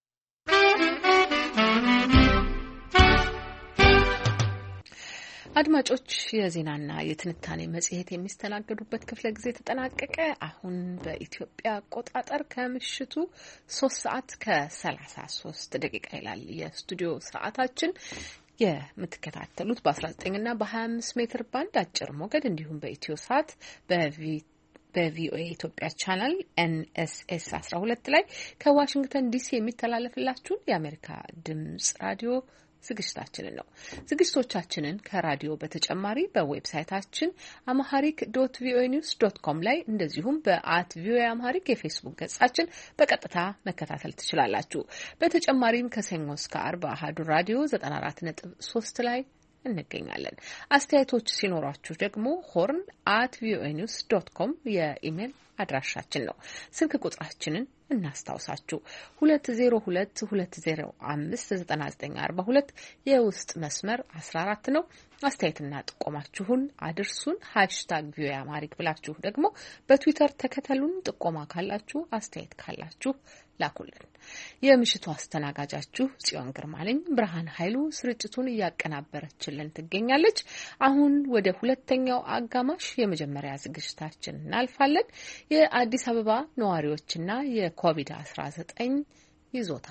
አድማጮች፣ የዜናና የትንታኔ መጽሔት የሚስተናገዱበት ክፍለ ጊዜ ተጠናቀቀ። አሁን በኢትዮጵያ አቆጣጠር ከምሽቱ ሶስት ሰዓት ከሰላሳ ሶስት ደቂቃ ይላል የስቱዲዮ ሰዓታችን። የምትከታተሉት በአስራ ዘጠኝ እና በሀያ አምስት ሜትር ባንድ አጭር ሞገድ እንዲሁም በኢትዮ ሳት በቪ በቪኦኤ ኢትዮጵያ ቻናል ኤንኤስኤስ አስራ ሁለት ላይ ከዋሽንግተን ዲሲ የሚተላለፍላችሁን የአሜሪካ ድምጽ ራዲዮ ዝግጅታችንን ነው። ዝግጅቶቻችንን ከራዲዮ በተጨማሪ በዌብሳይታችን አማሃሪክ ዶት ቪኦኤ ኒውስ ዶት ኮም ላይ እንደዚሁም በአት ቪኦኤ አማሃሪክ የፌስቡክ ገጻችን በቀጥታ መከታተል ትችላላችሁ። በተጨማሪም ከሰኞ እስከ አርብ አሃዱ ራዲዮ ዘጠና አራት ነጥብ ሶስት ላይ እንገኛለን። አስተያየቶች ሲኖራችሁ ደግሞ ሆርን አት ቪኦኤ ኒውስ ዶት ኮም የኢሜል አድራሻችን ነው። ስልክ ቁጥራችንን እናስታውሳችሁ ሁለት ዜሮ ሁለት ሁለት ዜሮ አምስት ዘጠና ዘጠኝ አርባ ሁለት የውስጥ መስመር አስራ አራት ነው። አስተያየትና ጥቆማችሁን አድርሱን። ሃሽታግ ቪኦኤ አማሪክ ብላችሁ ደግሞ በትዊተር ተከተሉን። ጥቆማ ካላችሁ አስተያየት ካላችሁ ላኩልን። የምሽቱ አስተናጋጃችሁ ጽዮን ግርማ ነኝ። ብርሃን ኃይሉ ስርጭቱን እያቀናበረችልን ትገኛለች። አሁን ወደ ሁለተኛው አጋማሽ የመጀመሪያ ዝግጅታችን እናልፋለን። የአዲስ አበባ ነዋሪዎችና የኮቪድ አስራ ዘጠኝ ይዞታ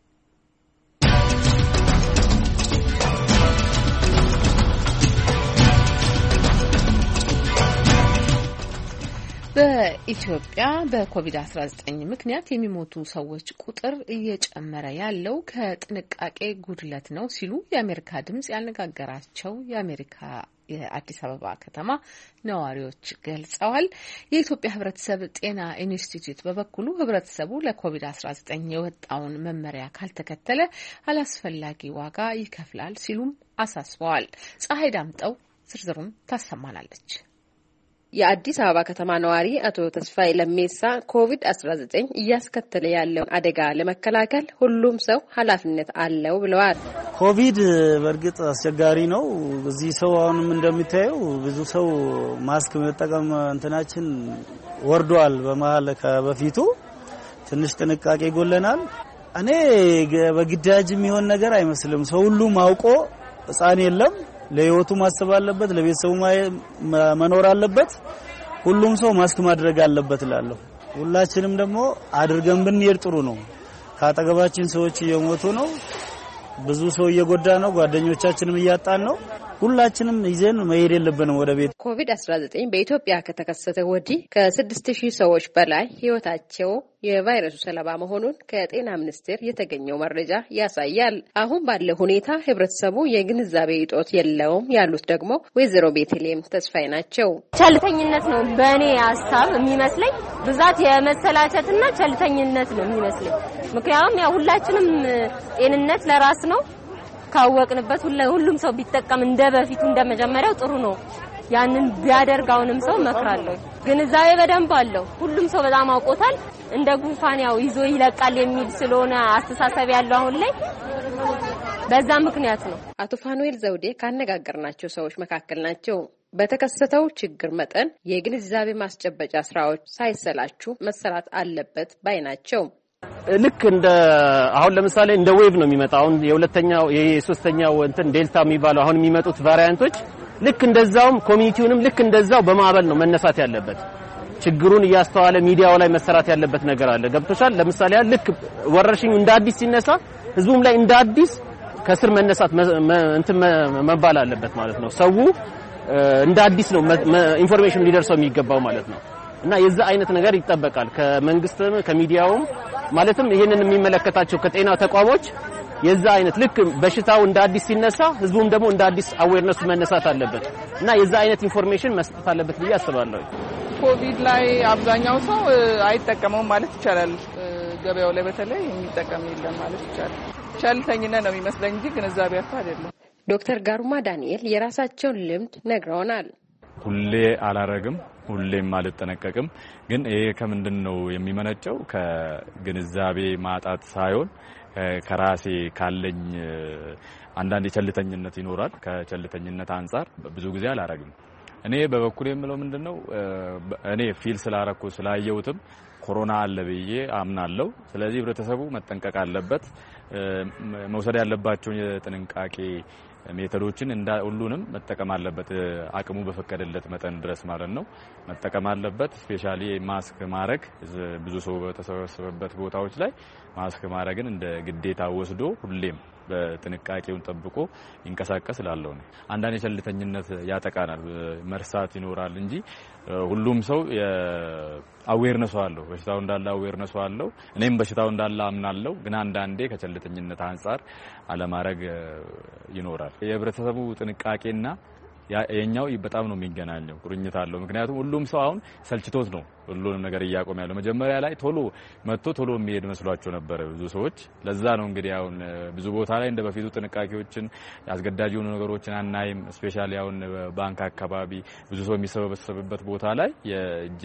በኢትዮጵያ በኮቪድ አስራ ዘጠኝ ምክንያት የሚሞቱ ሰዎች ቁጥር እየጨመረ ያለው ከጥንቃቄ ጉድለት ነው ሲሉ የአሜሪካ ድምጽ ያነጋገራቸው የአሜሪካ የአዲስ አበባ ከተማ ነዋሪዎች ገልጸዋል። የኢትዮጵያ ሕብረተሰብ ጤና ኢንስቲትዩት በበኩሉ ሕብረተሰቡ ለኮቪድ አስራ ዘጠኝ የወጣውን መመሪያ ካልተከተለ አላስፈላጊ ዋጋ ይከፍላል ሲሉም አሳስበዋል። ፀሐይ ዳምጠው ዝርዝሩን ታሰማናለች። የአዲስ አበባ ከተማ ነዋሪ አቶ ተስፋይ ለሜሳ ኮቪድ አስራ ዘጠኝ እያስከተለ ያለውን አደጋ ለመከላከል ሁሉም ሰው ኃላፊነት አለው ብለዋል። ኮቪድ በእርግጥ አስቸጋሪ ነው። እዚህ ሰው አሁንም እንደሚታየው ብዙ ሰው ማስክ መጠቀም እንትናችን ወርዷል። በመሀል ከበፊቱ ትንሽ ጥንቃቄ ጎለናል። እኔ በግዳጅ የሚሆን ነገር አይመስልም። ሰው ሁሉም አውቆ ሕፃን የለም ለህይወቱ ማሰብ አለበት፣ ለቤተሰቡ መኖር አለበት። ሁሉም ሰው ማስክ ማድረግ አለበት እላለሁ። ሁላችንም ደግሞ አድርገን ብንሄድ ጥሩ ነው። ካጠገባችን ሰዎች እየሞቱ ነው፣ ብዙ ሰው እየጎዳ ነው፣ ጓደኞቻችንም እያጣን ነው። ሁላችንም ይዘን መሄድ የለብንም ወደ ቤት። ኮቪድ አስራ ዘጠኝ በኢትዮጵያ ከተከሰተ ወዲህ ከስድስት ሺህ ሰዎች በላይ ህይወታቸው የቫይረሱ ሰለባ መሆኑን ከጤና ሚኒስቴር የተገኘው መረጃ ያሳያል። አሁን ባለው ሁኔታ ህብረተሰቡ የግንዛቤ እጦት የለውም ያሉት ደግሞ ወይዘሮ ቤተልሔም ተስፋይ ናቸው። ቸልተኝነት ነው በእኔ ሀሳብ የሚመስለኝ፣ ብዛት የመሰላቸትና ቸልተኝነት ነው የሚመስለኝ። ምክንያቱም ያው ሁላችንም ጤንነት ለራስ ነው ካወቅንበት ሁሉም ሰው ቢጠቀም እንደበፊቱ እንደመጀመሪያው ጥሩ ነው። ያንን ቢያደርጋውንም ሰው መክራለሁ። ግንዛቤ በደንብ አለው። ሁሉም ሰው በጣም አውቆታል። እንደ ጉንፋን ያው ይዞ ይለቃል የሚል ስለሆነ አስተሳሰብ ያለው አሁን ላይ በዛ ምክንያት ነው። አቶ ፋኑኤል ዘውዴ ካነጋገርናቸው ሰዎች መካከል ናቸው። በተከሰተው ችግር መጠን የግንዛቤ ማስጨበጫ ስራዎች ሳይሰላችሁ መሰራት አለበት ባይ ናቸው። ልክ እንደ አሁን ለምሳሌ እንደ ዌቭ ነው የሚመጣው። አሁን የሁለተኛው የሶስተኛው እንትን ዴልታ የሚባለው አሁን የሚመጡት ቫሪያንቶች ልክ እንደዛውም ኮሚኒቲውንም ልክ እንደዛው በማዕበል ነው መነሳት ያለበት። ችግሩን እያስተዋለ ሚዲያው ላይ መሰራት ያለበት ነገር አለ። ገብቶሻል? ለምሳሌ ልክ ወረርሽኙ እንደ አዲስ ሲነሳ ህዝቡም ላይ እንደ አዲስ ከስር መነሳት እንትን መባል አለበት ማለት ነው። ሰው እንደ አዲስ ነው ኢንፎርሜሽን ሊደርሰው የሚገባው ማለት ነው። እና የዛ አይነት ነገር ይጠበቃል ከመንግስትም ከሚዲያውም ማለትም ይሄንን የሚመለከታቸው ከጤና ተቋሞች የዛ አይነት ልክ በሽታው እንደ አዲስ ሲነሳ ህዝቡም ደግሞ እንደ አዲስ አዌርነስ መነሳት አለበት እና የዛ አይነት ኢንፎርሜሽን መስጠት አለበት ብዬ አስባለሁ። ኮቪድ ላይ አብዛኛው ሰው አይጠቀመውም ማለት ይቻላል። ገበያው ላይ በተለይ የሚጠቀም የለም ማለት ይቻላል። ቸልተኝነት ነው የሚመስለኝ እንጂ ግንዛቤ አጥቶ አይደለም። ዶክተር ጋሩማ ዳንኤል የራሳቸውን ልምድ ነግረውናል። ሁሌ አላረግም፣ ሁሌም አልጠነቀቅም። ግን ይሄ ከምንድን ነው የሚመነጨው? ከግንዛቤ ማጣት ሳይሆን ከራሴ ካለኝ አንዳንድ የቸልተኝነት ይኖራል። ከቸልተኝነት አንጻር ብዙ ጊዜ አላረግም። እኔ በበኩሌ የምለው ምንድነው እኔ ፊል ስላረኩ ስላየሁትም ኮሮና አለ ብዬ አምናለሁ። ስለዚህ ህብረተሰቡ መጠንቀቅ አለበት። መውሰድ ያለባቸውን የጥንቃቄ ሜተዶችን እንዳ ሁሉንም መጠቀም አለበት። አቅሙ በፈቀደለት መጠን ድረስ ማለት ነው መጠቀም አለበት። ስፔሻሊ ማስክ ማድረግ ብዙ ሰው በተሰበሰበበት ቦታዎች ላይ ማስክ ማድረግን እንደ ግዴታ ወስዶ ሁሌም በጥንቃቄውን ጠብቆ ይንቀሳቀስ ላለው ነው። አንዳንድ የቸልተኝነት ያጠቃናል፣ መርሳት ይኖራል እንጂ ሁሉም ሰው አዌርነስ አለው፣ በሽታው እንዳለ አዌርነስ አለው። እኔም በሽታው እንዳለ አምናለሁ። ግን አንዳንዴ ከቸልተኝነት አንፃር አለማድረግ ይኖራል። የህብረተሰቡ ጥንቃቄና የኛው በጣም ነው የሚገናኘው፣ ቁርኝት አለው። ምክንያቱም ሁሉም ሰው አሁን ሰልችቶት ነው ሁሉንም ነገር እያቆመ ያለው። መጀመሪያ ላይ ቶሎ መጥቶ ቶሎ የሚሄድ መስሏቸው ነበር ብዙ ሰዎች። ለዛ ነው እንግዲህ አሁን ብዙ ቦታ ላይ እንደ በፊቱ ጥንቃቄዎችን ያስገዳጅ የሆኑ ነገሮችን አናይም። ስፔሻሊ አሁን ባንክ አካባቢ ብዙ ሰው የሚሰበሰብበት ቦታ ላይ የእጄ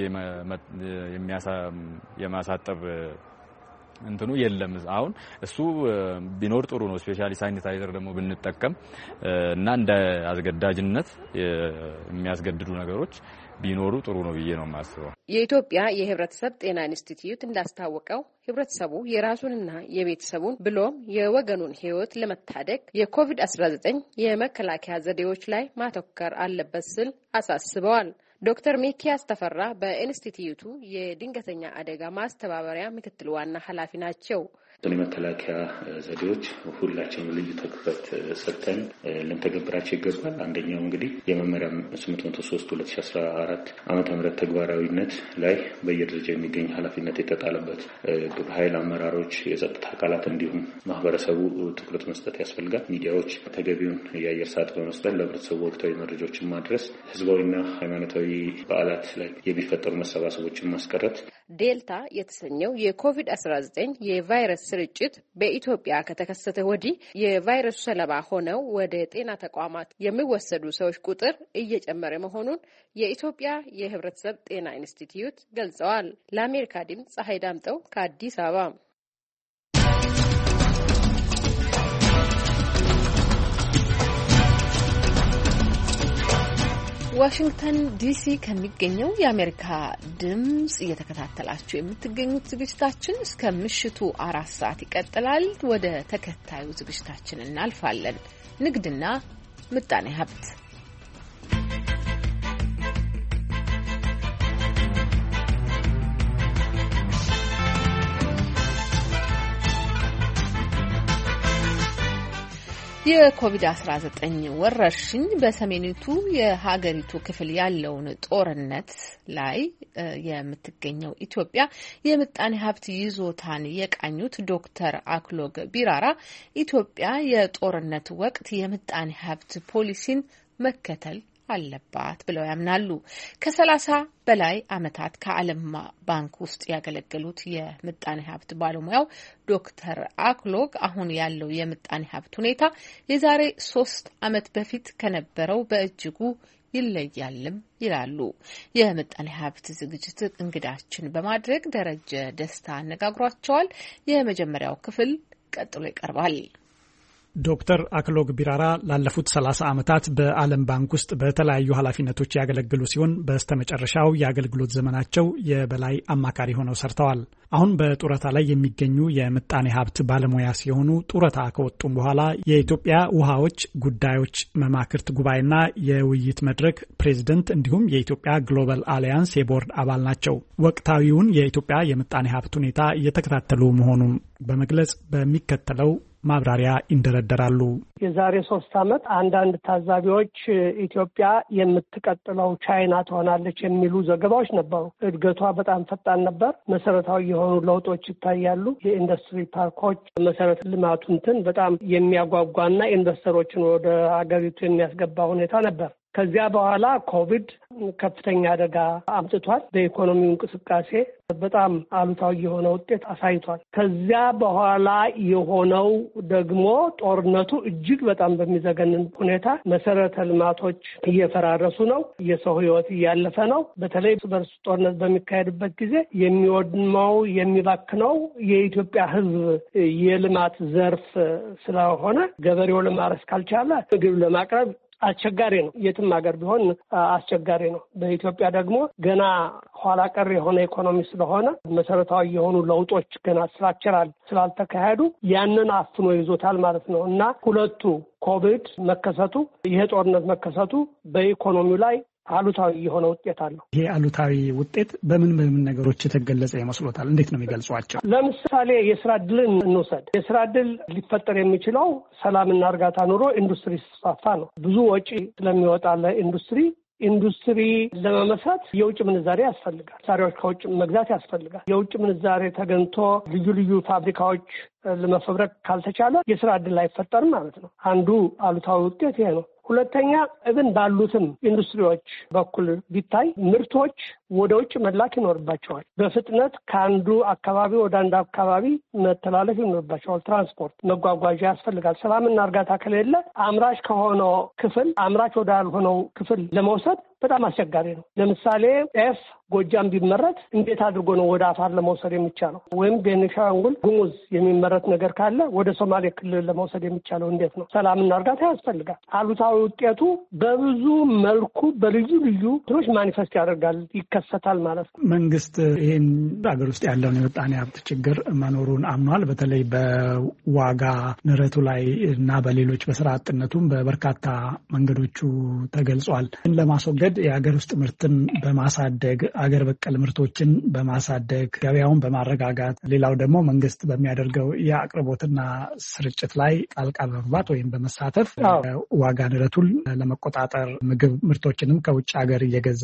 የማሳጠብ እንትኑ የለም። አሁን እሱ ቢኖር ጥሩ ነው። ስፔሻሊ ሳኒታይዘር ደግሞ ብንጠቀም እና እንደ አስገዳጅነት የሚያስገድዱ ነገሮች ቢኖሩ ጥሩ ነው ብዬ ነው የማስበው። የኢትዮጵያ የህብረተሰብ ጤና ኢንስቲትዩት እንዳስታወቀው ህብረተሰቡ የራሱንና የቤተሰቡን ብሎም የወገኑን ህይወት ለመታደግ የኮቪድ አስራ ዘጠኝ የመከላከያ ዘዴዎች ላይ ማተኮር አለበት ሲል አሳስበዋል። ዶክተር ሚኪያስ ተፈራ በኢንስቲትዩቱ የድንገተኛ አደጋ ማስተባበሪያ ምክትል ዋና ኃላፊ ናቸው። የመከላከያ ዘዴዎች ሁላችንም ልዩ ትኩረት ሰጥተን ልንተገብራቸው ይገባል። አንደኛው እንግዲህ የመመሪያ ስምንት መቶ ሶስት ሁለት ሺህ አስራ አራት ዓመተ ምህረት ተግባራዊነት ላይ በየደረጃ የሚገኝ ኃላፊነት የተጣለበት ግብረ ኃይል አመራሮች፣ የጸጥታ አካላት እንዲሁም ማህበረሰቡ ትኩረት መስጠት ያስፈልጋል። ሚዲያዎች ተገቢውን የአየር ሰዓት በመስጠት ለህብረተሰቡ ወቅታዊ መረጃዎችን ማድረስ፣ ህዝባዊና ሃይማኖታዊ በዓላት ላይ የሚፈጠሩ መሰባሰቦችን ማስቀረት። ዴልታ የተሰኘው የኮቪድ አስራ ዘጠኝ የቫይረስ ስርጭት በኢትዮጵያ ከተከሰተ ወዲህ የቫይረሱ ሰለባ ሆነው ወደ ጤና ተቋማት የሚወሰዱ ሰዎች ቁጥር እየጨመረ መሆኑን የኢትዮጵያ የህብረተሰብ ጤና ኢንስቲትዩት ገልጸዋል። ለአሜሪካ ድምፅ ፀሐይ ዳምጠው ከአዲስ አበባ። ዋሽንግተን ዲሲ ከሚገኘው የአሜሪካ ድምጽ እየተከታተላችሁ የምትገኙት ዝግጅታችን እስከ ምሽቱ አራት ሰዓት ይቀጥላል። ወደ ተከታዩ ዝግጅታችን እናልፋለን። ንግድና ምጣኔ ሀብት። የኮቪድ አስራ ዘጠኝ ወረርሽኝ በሰሜኒቱ የሀገሪቱ ክፍል ያለውን ጦርነት ላይ የምትገኘው ኢትዮጵያ የምጣኔ ሀብት ይዞታን የቃኙት ዶክተር አክሎግ ቢራራ ኢትዮጵያ የጦርነት ወቅት የምጣኔ ሀብት ፖሊሲን መከተል አለባት ብለው ያምናሉ። ከሰላሳ በላይ ዓመታት ከዓለም ባንክ ውስጥ ያገለገሉት የምጣኔ ሀብት ባለሙያው ዶክተር አክሎግ አሁን ያለው የምጣኔ ሀብት ሁኔታ የዛሬ ሶስት ዓመት በፊት ከነበረው በእጅጉ ይለያልም ይላሉ። የምጣኔ ሀብት ዝግጅት እንግዳችን በማድረግ ደረጀ ደስታ አነጋግሯቸዋል። የመጀመሪያው ክፍል ቀጥሎ ይቀርባል። ዶክተር አክሎግ ቢራራ ላለፉት ሰላሳ ዓመታት በዓለም ባንክ ውስጥ በተለያዩ ኃላፊነቶች ያገለገሉ ሲሆን በስተመጨረሻው የአገልግሎት ዘመናቸው የበላይ አማካሪ ሆነው ሰርተዋል። አሁን በጡረታ ላይ የሚገኙ የምጣኔ ሀብት ባለሙያ ሲሆኑ ጡረታ ከወጡም በኋላ የኢትዮጵያ ውሃዎች ጉዳዮች መማክርት ጉባኤና የውይይት መድረክ ፕሬዝደንት እንዲሁም የኢትዮጵያ ግሎባል አሊያንስ የቦርድ አባል ናቸው። ወቅታዊውን የኢትዮጵያ የምጣኔ ሀብት ሁኔታ እየተከታተሉ መሆኑን በመግለጽ በሚከተለው ማብራሪያ ይንደረደራሉ። የዛሬ ሶስት ዓመት አንዳንድ ታዛቢዎች ኢትዮጵያ የምትቀጥለው ቻይና ትሆናለች የሚሉ ዘገባዎች ነበሩ። እድገቷ በጣም ፈጣን ነበር። መሰረታዊ የሆኑ ለውጦች ይታያሉ። የኢንዱስትሪ ፓርኮች መሰረተ ልማቱንትን በጣም የሚያጓጓና ኢንቨስተሮችን ወደ አገሪቱ የሚያስገባ ሁኔታ ነበር። ከዚያ በኋላ ኮቪድ ከፍተኛ አደጋ አምጥቷል። በኢኮኖሚው እንቅስቃሴ በጣም አሉታዊ የሆነ ውጤት አሳይቷል። ከዚያ በኋላ የሆነው ደግሞ ጦርነቱ እጅግ በጣም በሚዘገንን ሁኔታ መሰረተ ልማቶች እየፈራረሱ ነው። የሰው ሕይወት እያለፈ ነው። በተለይ በርስ ጦርነት በሚካሄድበት ጊዜ የሚወድመው የሚባክነው የኢትዮጵያ ሕዝብ የልማት ዘርፍ ስለሆነ ገበሬው ለማረስ ካልቻለ ምግብ ለማቅረብ አስቸጋሪ ነው። የትም ሀገር ቢሆን አስቸጋሪ ነው። በኢትዮጵያ ደግሞ ገና ኋላ ቀር የሆነ ኢኮኖሚ ስለሆነ መሰረታዊ የሆኑ ለውጦች ገና ስትራክቸራል ስላልተካሄዱ ያንን አፍኖ ይዞታል ማለት ነው እና ሁለቱ ኮቪድ መከሰቱ፣ ይሄ ጦርነት መከሰቱ በኢኮኖሚው ላይ አሉታዊ የሆነ ውጤት አለው። ይሄ አሉታዊ ውጤት በምን በምን ነገሮች የተገለጸ ይመስሎታል? እንዴት ነው የሚገልጿቸው? ለምሳሌ የስራ ዕድልን እንውሰድ። የስራ ዕድል ሊፈጠር የሚችለው ሰላምና እርጋታ ኑሮ ኢንዱስትሪ ሲስፋፋ ነው። ብዙ ወጪ ስለሚወጣ ለኢንዱስትሪ ኢንዱስትሪ ለመመስረት የውጭ ምንዛሬ ያስፈልጋል። መሳሪያዎች ከውጭ መግዛት ያስፈልጋል። የውጭ ምንዛሬ ተገኝቶ ልዩ ልዩ ፋብሪካዎች ለመፈብረክ ካልተቻለ የስራ ዕድል አይፈጠርም ማለት ነው። አንዱ አሉታዊ ውጤት ይሄ ነው። ሁለተኛ እብን ባሉትም ኢንዱስትሪዎች በኩል ቢታይ ምርቶች ወደ ውጭ መላክ ይኖርባቸዋል። በፍጥነት ከአንዱ አካባቢ ወደ አንድ አካባቢ መተላለፍ ይኖርባቸዋል። ትራንስፖርት፣ መጓጓዣ ያስፈልጋል። ሰላምና እርጋታ ከሌለ አምራች ከሆነው ክፍል አምራች ወዳልሆነው ክፍል ለመውሰድ በጣም አስቸጋሪ ነው። ለምሳሌ ጤፍ ጎጃም ቢመረት እንዴት አድርጎ ነው ወደ አፋር ለመውሰድ የሚቻለው? ወይም ቤኒሻንጉል ጉሙዝ የሚመረት ነገር ካለ ወደ ሶማሌ ክልል ለመውሰድ የሚቻለው እንዴት ነው? ሰላምና እርጋታ ያስፈልጋል። አሉታዊ ውጤቱ በብዙ መልኩ በልዩ ልዩ ትሮች ማኒፌስት ያደርጋል፣ ይከሰታል ማለት ነው። መንግስት ይህን ሀገር ውስጥ ያለውን የምጣኔ ሀብት ችግር መኖሩን አምኗል። በተለይ በዋጋ ንረቱ ላይ እና በሌሎች በስራ አጥነቱም በበርካታ መንገዶቹ ተገልጿል። ለማስወገድ የሀገር ውስጥ ምርትን በማሳደግ አገር በቀል ምርቶችን በማሳደግ ገበያውን በማረጋጋት ሌላው ደግሞ መንግስት በሚያደርገው የአቅርቦትና ስርጭት ላይ ጣልቃ በመግባት ወይም በመሳተፍ ዋጋ ንረቱን ለመቆጣጠር ምግብ ምርቶችንም ከውጭ ሀገር እየገዛ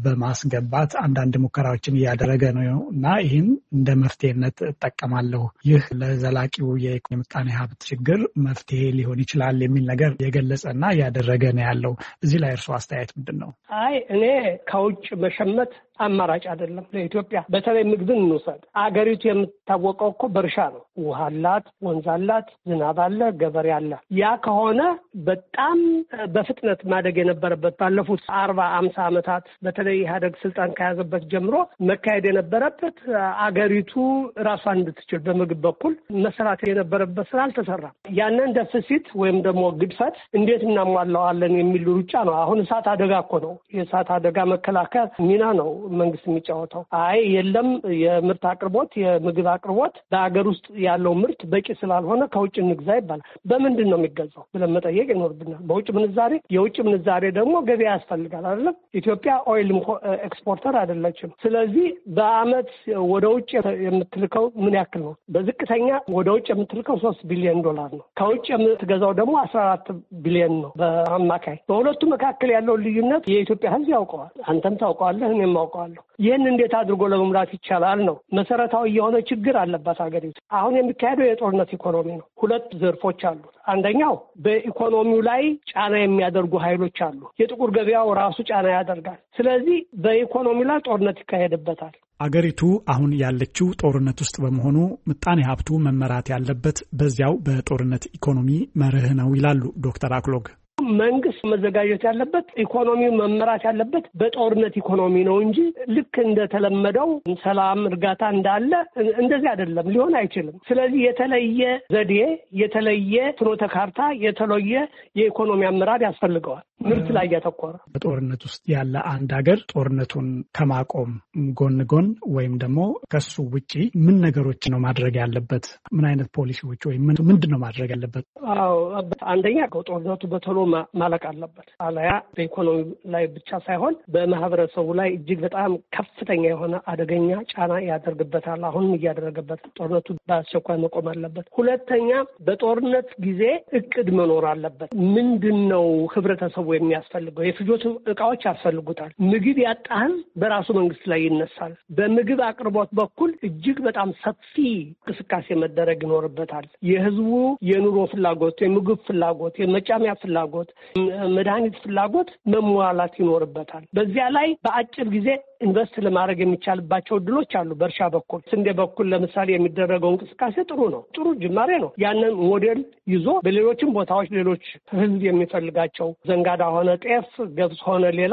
በማስገባት አንዳንድ ሙከራዎችን እያደረገ ነው እና ይህን እንደ መፍትሄነት እጠቀማለሁ፣ ይህ ለዘላቂው የምጣኔ ሀብት ችግር መፍትሄ ሊሆን ይችላል የሚል ነገር የገለጸና እያደረገ ነው ያለው። እዚህ ላይ እርስዎ አስተያየት ምንድን ነው? አይ እኔ ከውጭ መሸመት አማራጭ አይደለም ለኢትዮጵያ። በተለይ ምግብን እንውሰድ። አገሪቱ የምትታወቀው እኮ በእርሻ ነው። ውሃ አላት፣ ወንዝ አላት፣ ዝናብ አለ፣ ገበሬ አለ። ያ ከሆነ በጣም በፍጥነት ማደግ የነበረበት ባለፉት አርባ አምሳ ዓመታት በተለይ ኢህአደግ ስልጣን ከያዘበት ጀምሮ መካሄድ የነበረበት አገሪቱ ራሷን እንድትችል በምግብ በኩል መሰራት የነበረበት ስራ አልተሰራም። ያንን ደፍሲት ወይም ደግሞ ግድፈት እንዴት እናሟላዋለን የሚል ሩጫ ነው። አሁን እሳት አደጋ እኮ ነው። የእሳት አደጋ መከላከል ሚና ነው መንግስት የሚጫወተው። አይ የለም የምርት አቅርቦት የምግብ አቅርቦት በአገር ውስጥ ያለው ምርት በቂ ስላልሆነ ከውጭ እንግዛ ይባላል። በምንድን ነው የሚገዛው ብለን መጠየቅ ይኖርብናል። በውጭ ምንዛሬ። የውጭ ምንዛሬ ደግሞ ገበያ ያስፈልጋል አይደለም? ኢትዮጵያ ኦይል ኤክስፖርተር አይደለችም። ስለዚህ በአመት ወደ ውጭ የምትልከው ምን ያክል ነው? በዝቅተኛ ወደ ውጭ የምትልከው ሶስት ቢሊዮን ዶላር ነው። ከውጭ የምትገዛው ደግሞ አስራ አራት ቢሊዮን ነው በአማካይ። በሁለቱ መካከል ያለውን ልዩነት የኢትዮጵያ ሕዝብ ያውቀዋል። አንተም ታውቀዋለህ፣ እኔም አውቀዋለሁ። ይህን እንዴት አድርጎ ለመምራት ይቻላል ነው መሰረታዊ የሆነ ችግር አለባት ሀገሪቱ። አሁን የሚካሄደው የጦርነት ኢኮኖሚ ነው። ሁለት ዘርፎች አሉት። አንደኛው በኢኮኖሚው ላይ ጫና የሚያደርጉ ኃይሎች አሉ። የጥቁር ገበያው ራሱ ጫና ያደርጋል። ስለዚህ በኢኮኖሚው ላይ ጦርነት ይካሄድበታል። አገሪቱ አሁን ያለችው ጦርነት ውስጥ በመሆኑ ምጣኔ ሀብቱ መመራት ያለበት በዚያው በጦርነት ኢኮኖሚ መርህ ነው ይላሉ ዶክተር አክሎግ። መንግስት መዘጋጀት ያለበት ኢኮኖሚው መመራት ያለበት በጦርነት ኢኮኖሚ ነው እንጂ ልክ እንደተለመደው ሰላም እርጋታ እንዳለ እንደዚህ አይደለም፣ ሊሆን አይችልም። ስለዚህ የተለየ ዘዴ፣ የተለየ ፍኖተ ካርታ፣ የተለየ የኢኮኖሚ አመራር ያስፈልገዋል። ምርት ላይ ያተኮረ። በጦርነት ውስጥ ያለ አንድ ሀገር ጦርነቱን ከማቆም ጎን ጎን ወይም ደግሞ ከሱ ውጪ ምን ነገሮች ነው ማድረግ ያለበት? ምን አይነት ፖሊሲዎች ወይም ምንድን ነው ማድረግ ያለበት? አዎ አንደኛ ጦርነቱ በቶሎ ማለቅ አለበት። አለያ በኢኮኖሚ ላይ ብቻ ሳይሆን በማህበረሰቡ ላይ እጅግ በጣም ከፍተኛ የሆነ አደገኛ ጫና ያደርግበታል። አሁንም እያደረገበት። ጦርነቱ በአስቸኳይ መቆም አለበት። ሁለተኛ በጦርነት ጊዜ እቅድ መኖር አለበት። ምንድን ነው ህብረተሰቡ የሚያስፈልገው? የፍጆት እቃዎች ያስፈልጉታል። ምግብ ያጣ ህዝብ በራሱ መንግስት ላይ ይነሳል። በምግብ አቅርቦት በኩል እጅግ በጣም ሰፊ እንቅስቃሴ መደረግ ይኖርበታል። የህዝቡ የኑሮ ፍላጎት፣ የምግብ ፍላጎት፣ የመጫሚያ ፍላጎት፣ መድኃኒት ፍላጎት መሟላት ይኖርበታል። በዚያ ላይ በአጭር ጊዜ ኢንቨስት ለማድረግ የሚቻልባቸው እድሎች አሉ። በእርሻ በኩል ስንዴ በኩል ለምሳሌ የሚደረገው እንቅስቃሴ ጥሩ ነው፣ ጥሩ ጅማሬ ነው። ያንን ሞዴል ይዞ በሌሎችም ቦታዎች ሌሎች ህዝብ የሚፈልጋቸው ዘንጋዳ ሆነ ጤፍ፣ ገብስ ሆነ ሌላ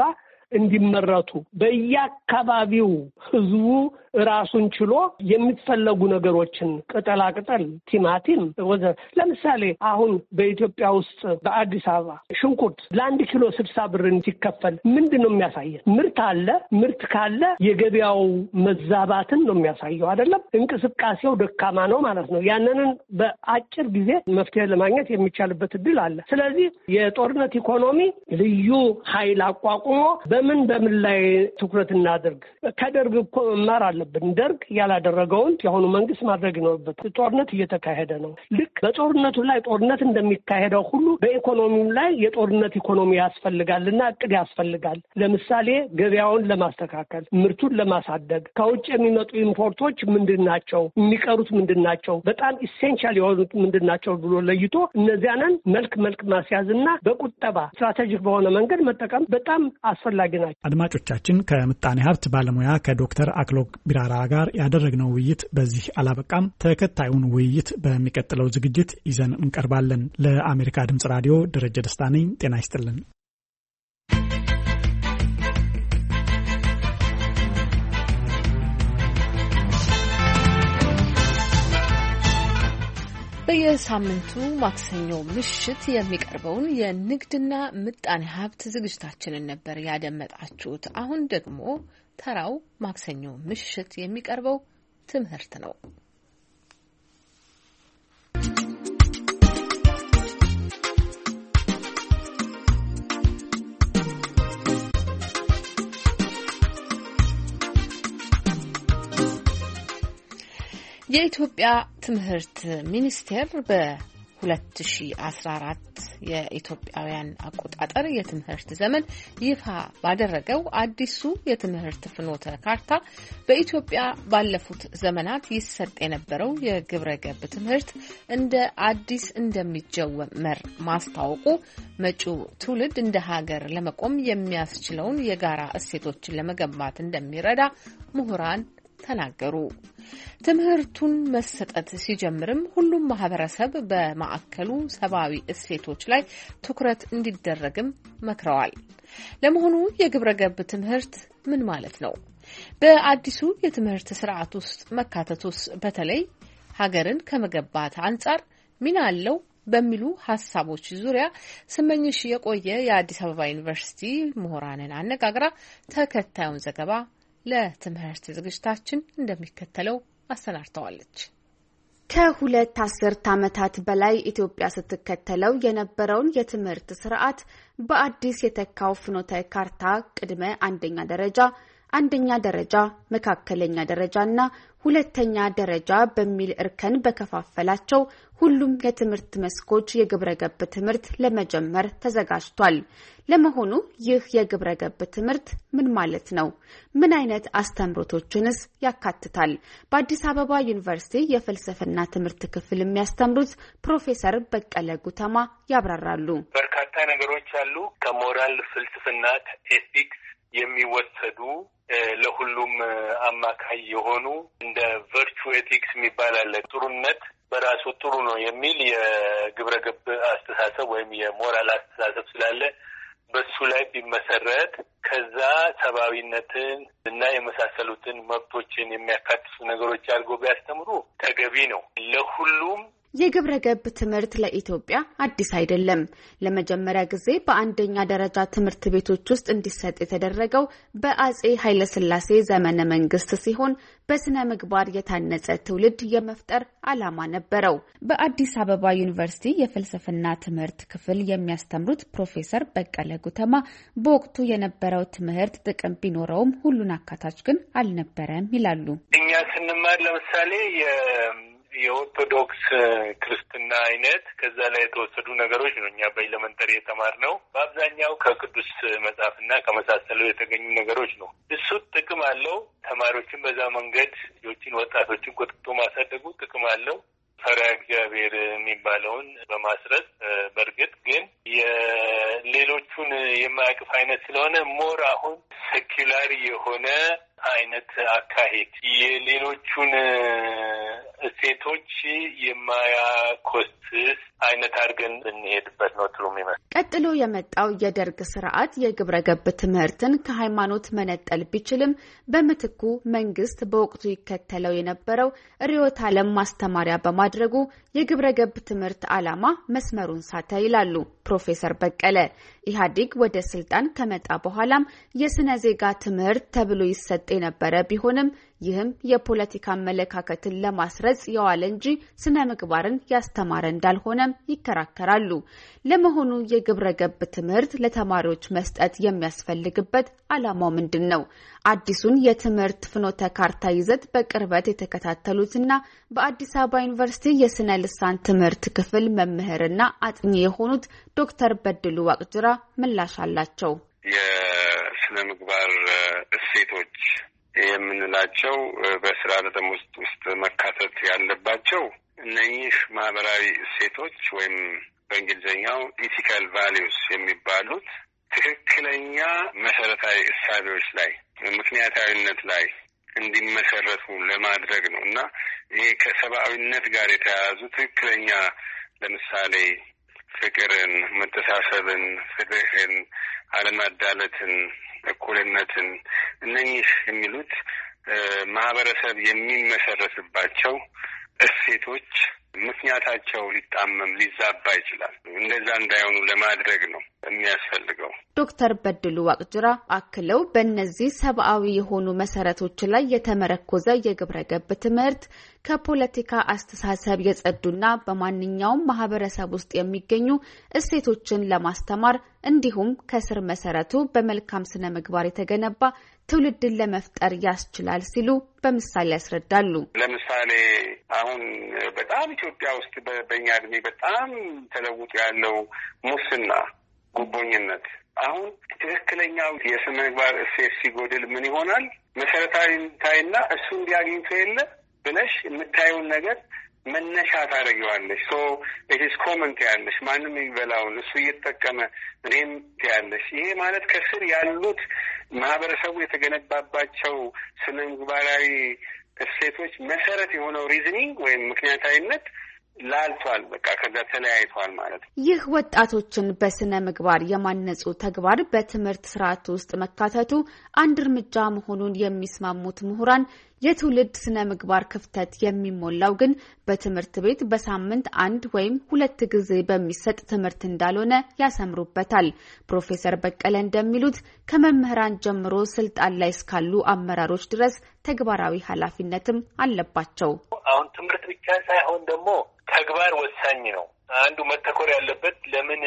እንዲመረቱ በየአካባቢው ህዝቡ ራሱን ችሎ የሚፈለጉ ነገሮችን ቅጠላ ቅጠል፣ ቲማቲም ወዘ ለምሳሌ አሁን በኢትዮጵያ ውስጥ በአዲስ አበባ ሽንኩርት ለአንድ ኪሎ ስልሳ ብር ሲከፈል ምንድን ነው የሚያሳየን? ምርት አለ። ምርት ካለ የገበያው መዛባትን ነው የሚያሳየው አይደለም? እንቅስቃሴው ደካማ ነው ማለት ነው። ያንንን በአጭር ጊዜ መፍትሄ ለማግኘት የሚቻልበት እድል አለ። ስለዚህ የጦርነት ኢኮኖሚ ልዩ ኃይል አቋቁሞ በምን በምን ላይ ትኩረት እናድርግ? ከደርግ እኮ መማር አለብን። ደርግ ያላደረገውን የአሁኑ መንግስት ማድረግ ይኖርበት። ጦርነት እየተካሄደ ነው። ልክ በጦርነቱ ላይ ጦርነት እንደሚካሄደው ሁሉ በኢኮኖሚው ላይ የጦርነት ኢኮኖሚ ያስፈልጋልና እቅድ ያስፈልጋል። ለምሳሌ ገበያውን ለማስተካከል፣ ምርቱን ለማሳደግ፣ ከውጭ የሚመጡ ኢምፖርቶች ምንድናቸው፣ የሚቀሩት ምንድናቸው፣ በጣም ኢሴንሻል የሆኑት ምንድናቸው ብሎ ለይቶ እነዚያንን መልክ መልክ ማስያዝና በቁጠባ ስትራቴጂክ በሆነ መንገድ መጠቀም በጣም አስፈላጊ ናቸው። አድማጮቻችን፣ ከምጣኔ ሀብት ባለሙያ ከዶክተር አክሎግ ቢራራ ጋር ያደረግነው ውይይት በዚህ አላበቃም። ተከታዩን ውይይት በሚቀጥለው ዝግጅት ይዘን እንቀርባለን። ለአሜሪካ ድምጽ ራዲዮ ደረጀ ደስታ ነኝ። ጤና ይስጥልን። በየሳምንቱ ማክሰኞ ምሽት የሚቀርበውን የንግድና ምጣኔ ሀብት ዝግጅታችንን ነበር ያደመጣችሁት። አሁን ደግሞ ተራው ማክሰኞ ምሽት የሚቀርበው ትምህርት ነው። የኢትዮጵያ ትምህርት ሚኒስቴር በ2014 የኢትዮጵያውያን አቆጣጠር የትምህርት ዘመን ይፋ ባደረገው አዲሱ የትምህርት ፍኖተ ካርታ በኢትዮጵያ ባለፉት ዘመናት ይሰጥ የነበረው የግብረ ገብ ትምህርት እንደ አዲስ እንደሚጀመር ማስታወቁ መጪው ትውልድ እንደ ሀገር ለመቆም የሚያስችለውን የጋራ እሴቶችን ለመገንባት እንደሚረዳ ምሁራን ተናገሩ። ትምህርቱን መሰጠት ሲጀምርም ሁሉም ማህበረሰብ በማዕከሉ ሰብአዊ እሴቶች ላይ ትኩረት እንዲደረግም መክረዋል። ለመሆኑ የግብረ ገብ ትምህርት ምን ማለት ነው? በአዲሱ የትምህርት ስርዓት ውስጥ መካተቱስ በተለይ ሀገርን ከመገንባት አንጻር ሚና አለው በሚሉ ሀሳቦች ዙሪያ ስመኝሽ የቆየ የአዲስ አበባ ዩኒቨርሲቲ ምሁራንን አነጋግራ ተከታዩን ዘገባ ለትምህርት ዝግጅታችን እንደሚከተለው አሰናድተዋለች። ከሁለት አስርት ዓመታት በላይ ኢትዮጵያ ስትከተለው የነበረውን የትምህርት ስርዓት በአዲስ የተካው ፍኖተ ካርታ ቅድመ አንደኛ ደረጃ፣ አንደኛ ደረጃ፣ መካከለኛ ደረጃና ሁለተኛ ደረጃ በሚል እርከን በከፋፈላቸው ሁሉም የትምህርት መስኮች የግብረ ገብ ትምህርት ለመጀመር ተዘጋጅቷል። ለመሆኑ ይህ የግብረ ገብ ትምህርት ምን ማለት ነው? ምን አይነት አስተምሮቶችንስ ያካትታል? በአዲስ አበባ ዩኒቨርሲቲ የፍልስፍና ትምህርት ክፍል የሚያስተምሩት ፕሮፌሰር በቀለ ጉተማ ያብራራሉ። በርካታ ነገሮች አሉ። ከሞራል ፍልስፍና፣ ከኤቲክስ የሚወሰዱ ለሁሉም አማካይ የሆኑ እንደ ቨርቹ ኤቲክስ የሚባል አለ። ጥሩነት በራሱ ጥሩ ነው የሚል የግብረ ገብ አስተሳሰብ ወይም የሞራል አስተሳሰብ ስላለ በሱ ላይ ቢመሰረት ከዛ ሰብአዊነትን እና የመሳሰሉትን መብቶችን የሚያካትቱ ነገሮች አድርጎ ቢያስተምሩ ተገቢ ነው። ለሁሉም የግብረ ገብ ትምህርት ለኢትዮጵያ አዲስ አይደለም። ለመጀመሪያ ጊዜ በአንደኛ ደረጃ ትምህርት ቤቶች ውስጥ እንዲሰጥ የተደረገው በአጼ ኃይለ ሥላሴ ዘመነ መንግስት ሲሆን በስነ ምግባር የታነጸ ትውልድ የመፍጠር ዓላማ ነበረው። በአዲስ አበባ ዩኒቨርሲቲ የፍልስፍና ትምህርት ክፍል የሚያስተምሩት ፕሮፌሰር በቀለ ጉተማ በወቅቱ የነበረው ትምህርት ጥቅም ቢኖረውም ሁሉን አካታች ግን አልነበረም ይላሉ። እኛ ስንማር ለምሳሌ የኦርቶዶክስ ክርስትና አይነት ከዛ ላይ የተወሰዱ ነገሮች ነው እኛ በኤሌመንተሪ የተማርነው። በአብዛኛው ከቅዱስ መጽሐፍና ከመሳሰሉ የተገኙ ነገሮች ነው። እሱ ጥቅም አለው። ተማሪዎችን በዛ መንገድ ልጆችን፣ ወጣቶችን ቆጥቶ ማሳደጉ ጥቅም አለው። ፈሪሃ እግዚአብሔር የሚባለውን በማስረጽ በእርግጥ ግን የሌሎቹን የማያቅፍ አይነት ስለሆነ ሞር አሁን ሴኩላር የሆነ አይነት አካሄድ የሌሎቹን እሴቶች የማያኮስስ አይነት አድርገን ብንሄድበት ነው ጥሩ የሚመስል። ቀጥሎ የመጣው የደርግ ስርዓት የግብረ ገብ ትምህርትን ከሃይማኖት መነጠል ቢችልም በምትኩ መንግስት በወቅቱ ይከተለው የነበረው ርዕዮተ ዓለም ማስተማሪያ በማድረጉ የግብረ ገብ ትምህርት ዓላማ መስመሩን ሳተ ይላሉ ፕሮፌሰር በቀለ። ኢህአዴግ ወደ ስልጣን ከመጣ በኋላም የስነ ዜጋ ትምህርት ተብሎ ይሰጥ የነበረ ቢሆንም ይህም የፖለቲካ አመለካከትን ለማስረጽ የዋለ እንጂ ስነ ምግባርን ያስተማረ እንዳልሆነም ይከራከራሉ። ለመሆኑ የግብረ ገብ ትምህርት ለተማሪዎች መስጠት የሚያስፈልግበት ዓላማው ምንድነው? አዲሱን የትምህርት ፍኖተ ካርታ ይዘት በቅርበት የተከታተሉትና በአዲስ አበባ ዩኒቨርሲቲ የስነ ልሳን ትምህርት ክፍል መምህርና አጥኚ የሆኑት ዶክተር በድሉ ዋቅጅራ ምላሽ አላቸው። የስነ ምግባር እሴቶች የምንላቸው በስራ ዓለም ውስጥ ውስጥ መካተት ያለባቸው እነኚህ ማህበራዊ እሴቶች ወይም በእንግሊዝኛው ኢቲካል ቫሊዩስ የሚባሉት ትክክለኛ መሰረታዊ እሳቤዎች ላይ ምክንያታዊነት ላይ እንዲመሰረቱ ለማድረግ ነው እና ይሄ ከሰብአዊነት ጋር የተያያዙ ትክክለኛ ለምሳሌ ፍቅርን፣ መተሳሰብን፣ ፍትህን፣ አለማዳለትን፣ እኩልነትን እነኚህ የሚሉት ማህበረሰብ የሚመሰረትባቸው እሴቶች ምክንያታቸው ሊጣመም ሊዛባ ይችላል። እንደዛ እንዳይሆኑ ለማድረግ ነው የሚያስፈልገው። ዶክተር በድሉ ዋቅጅራ አክለው በእነዚህ ሰብአዊ የሆኑ መሰረቶች ላይ የተመረኮዘ የግብረ ገብ ትምህርት ከፖለቲካ አስተሳሰብ የጸዱና በማንኛውም ማህበረሰብ ውስጥ የሚገኙ እሴቶችን ለማስተማር እንዲሁም ከስር መሰረቱ በመልካም ስነ ምግባር የተገነባ ትውልድን ለመፍጠር ያስችላል ሲሉ በምሳሌ ያስረዳሉ። ለምሳሌ አሁን በጣም ኢትዮጵያ ውስጥ በእኛ እድሜ በጣም ተለውጦ ያለው ሙስና፣ ጉቦኝነት አሁን ትክክለኛው የስነ ምግባር እሴት ሲጎድል ምን ይሆናል? መሰረታዊ ታይና እሱ እንዲያገኝቶ የለ ብለሽ የምታየውን ነገር መነሻ ታደርጊዋለሽ። ሶ ኢትስ ኮመንት ያለሽ ማንም ይበላውን እሱ እየተጠቀመ እኔም ያለሽ ይሄ ማለት ከስር ያሉት ማህበረሰቡ የተገነባባቸው ስነ ምግባራዊ እሴቶች መሰረት የሆነው ሪዝኒንግ ወይም ምክንያታዊነት ላልቷል። በቃ ከዛ ተለያይቷል ማለት ነው። ይህ ወጣቶችን በስነ ምግባር የማነጹ ተግባር በትምህርት ስርዓት ውስጥ መካተቱ አንድ እርምጃ መሆኑን የሚስማሙት ምሁራን የትውልድ ስነ ምግባር ክፍተት የሚሞላው ግን በትምህርት ቤት በሳምንት አንድ ወይም ሁለት ጊዜ በሚሰጥ ትምህርት እንዳልሆነ ያሰምሩበታል። ፕሮፌሰር በቀለ እንደሚሉት ከመምህራን ጀምሮ ስልጣን ላይ እስካሉ አመራሮች ድረስ ተግባራዊ ኃላፊነትም አለባቸው። አሁን ትምህርት ብቻ ሳይሆን ደግሞ ተግባር ወሳኝ ነው። አንዱ መተኮር ያለበት ለምን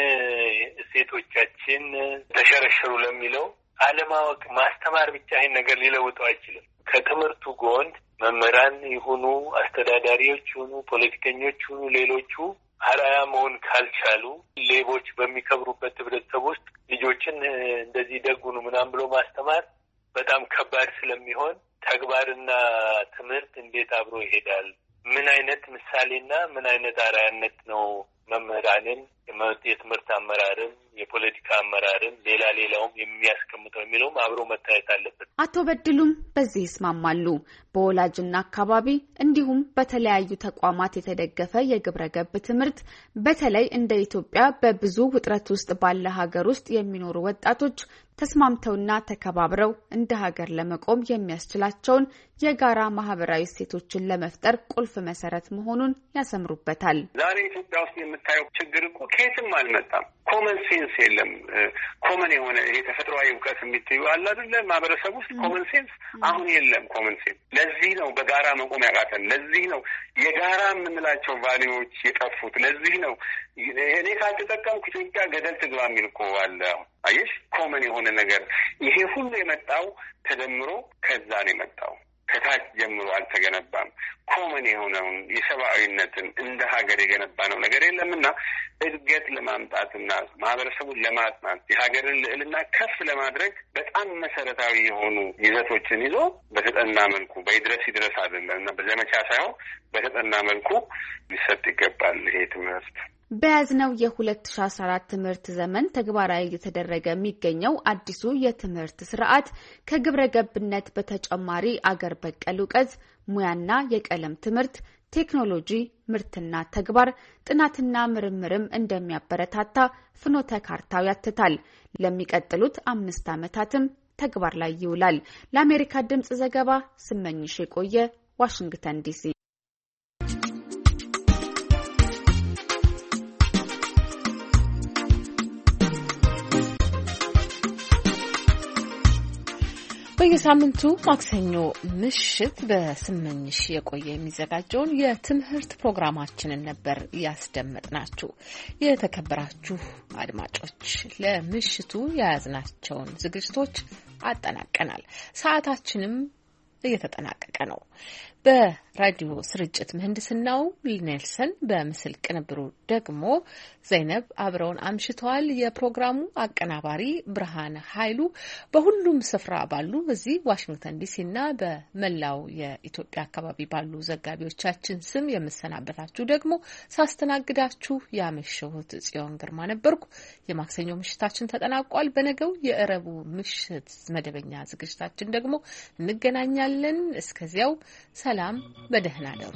እሴቶቻችን ተሸረሸሩ ለሚለው አለማወቅ ማስተማር ብቻ ይሄን ነገር ሊለውጠው አይችልም። ከትምህርቱ ጎን መምህራን ይሁኑ አስተዳዳሪዎች ይሁኑ ፖለቲከኞች ይሁኑ ሌሎቹ አርአያ መሆን ካልቻሉ ሌቦች በሚከብሩበት ህብረተሰብ ውስጥ ልጆችን እንደዚህ ደጉኑ ምናምን ብሎ ማስተማር በጣም ከባድ ስለሚሆን ተግባርና ትምህርት እንዴት አብሮ ይሄዳል? ምን አይነት ምሳሌና ምን አይነት አርአያነት ነው መምህራንን የትምህርት አመራርን የፖለቲካ አመራርን ሌላ ሌላውም የሚያስቀምጠው የሚለውም አብሮ መታየት አለበት። አቶ በድሉም በዚህ ይስማማሉ። በወላጅና አካባቢ እንዲሁም በተለያዩ ተቋማት የተደገፈ የግብረ ገብ ትምህርት በተለይ እንደ ኢትዮጵያ በብዙ ውጥረት ውስጥ ባለ ሀገር ውስጥ የሚኖሩ ወጣቶች ተስማምተውና ተከባብረው እንደ ሀገር ለመቆም የሚያስችላቸውን የጋራ ማህበራዊ እሴቶችን ለመፍጠር ቁልፍ መሰረት መሆኑን ያሰምሩበታል። ዛሬ ኢትዮጵያ ውስጥ የምታየው ችግር እኮ ከየትም አልመጣም። ኮመን ሴንስ የለም። ኮመን የሆነ ይሄ ተፈጥሯዊ እውቀት የሚትዩ አለ አይደለ? ማህበረሰብ ውስጥ ኮመን ሴንስ አሁን የለም። ኮመን ሴንስ ለዚህ ነው በጋራ መቆም ያቃተን። ለዚህ ነው የጋራ የምንላቸው ቫሊዎች የጠፉት። ለዚህ ነው እኔ ካልተጠቀምኩ ኢትዮጵያ ገደል ትግባ የሚል እኮ አለ። አየሽ፣ ኮመን የሆነ ነገር ይሄ ሁሉ የመጣው ተደምሮ ከዛ ነው የመጣው። ከታች ጀምሮ አልተገነባም። ኮመን የሆነውን የሰብአዊነትን እንደ ሀገር የገነባ ነው ነገር የለምና እድገት ለማምጣትና ማህበረሰቡን ለማጽናት የሀገርን ልዕልና ከፍ ለማድረግ በጣም መሰረታዊ የሆኑ ይዘቶችን ይዞ በተጠና መልኩ በይድረስ ይድረስ አይደለም እና በዘመቻ ሳይሆን በተጠና መልኩ ሊሰጥ ይገባል ይሄ ትምህርት። በያዝነው የሁለት ሺህ አስራ አራት ትምህርት ዘመን ተግባራዊ እየተደረገ የሚገኘው አዲሱ የትምህርት ስርዓት ከግብረ ገብነት በተጨማሪ አገር በቀል እውቀት፣ ሙያና የቀለም ትምህርት፣ ቴክኖሎጂ፣ ምርትና ተግባር፣ ጥናትና ምርምርም እንደሚያበረታታ ፍኖተ ካርታው ያትታል። ለሚቀጥሉት አምስት ዓመታትም ተግባር ላይ ይውላል። ለአሜሪካ ድምጽ ዘገባ ስመኝሽ የቆየ ዋሽንግተን ዲሲ። በየሳምንቱ ማክሰኞ ምሽት በስመኝሽ የቆየ የሚዘጋጀውን የትምህርት ፕሮግራማችንን ነበር ያስደመጥናችሁ። የተከበራችሁ አድማጮች ለምሽቱ የያዝናቸውን ዝግጅቶች አጠናቀናል። ሰዓታችንም እየተጠናቀቀ ነው። በራዲዮ ስርጭት ምህንድስናው ኔልሰን፣ በምስል ቅንብሩ ደግሞ ዘይነብ አብረውን አምሽተዋል። የፕሮግራሙ አቀናባሪ ብርሃን ኃይሉ። በሁሉም ስፍራ ባሉ እዚህ ዋሽንግተን ዲሲና በመላው የኢትዮጵያ አካባቢ ባሉ ዘጋቢዎቻችን ስም የምሰናበታችሁ ደግሞ ሳስተናግዳችሁ ያመሸሁት ጽዮን ግርማ ነበርኩ። የማክሰኞ ምሽታችን ተጠናቋል። በነገው የእረቡ ምሽት መደበኛ ዝግጅታችን ደግሞ እንገናኛለን። እስከዚያው ሰላም፣ በደህና ደሩ።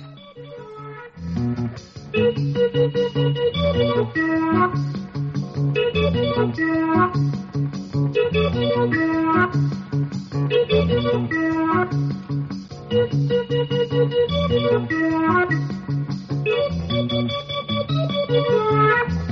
Thank you.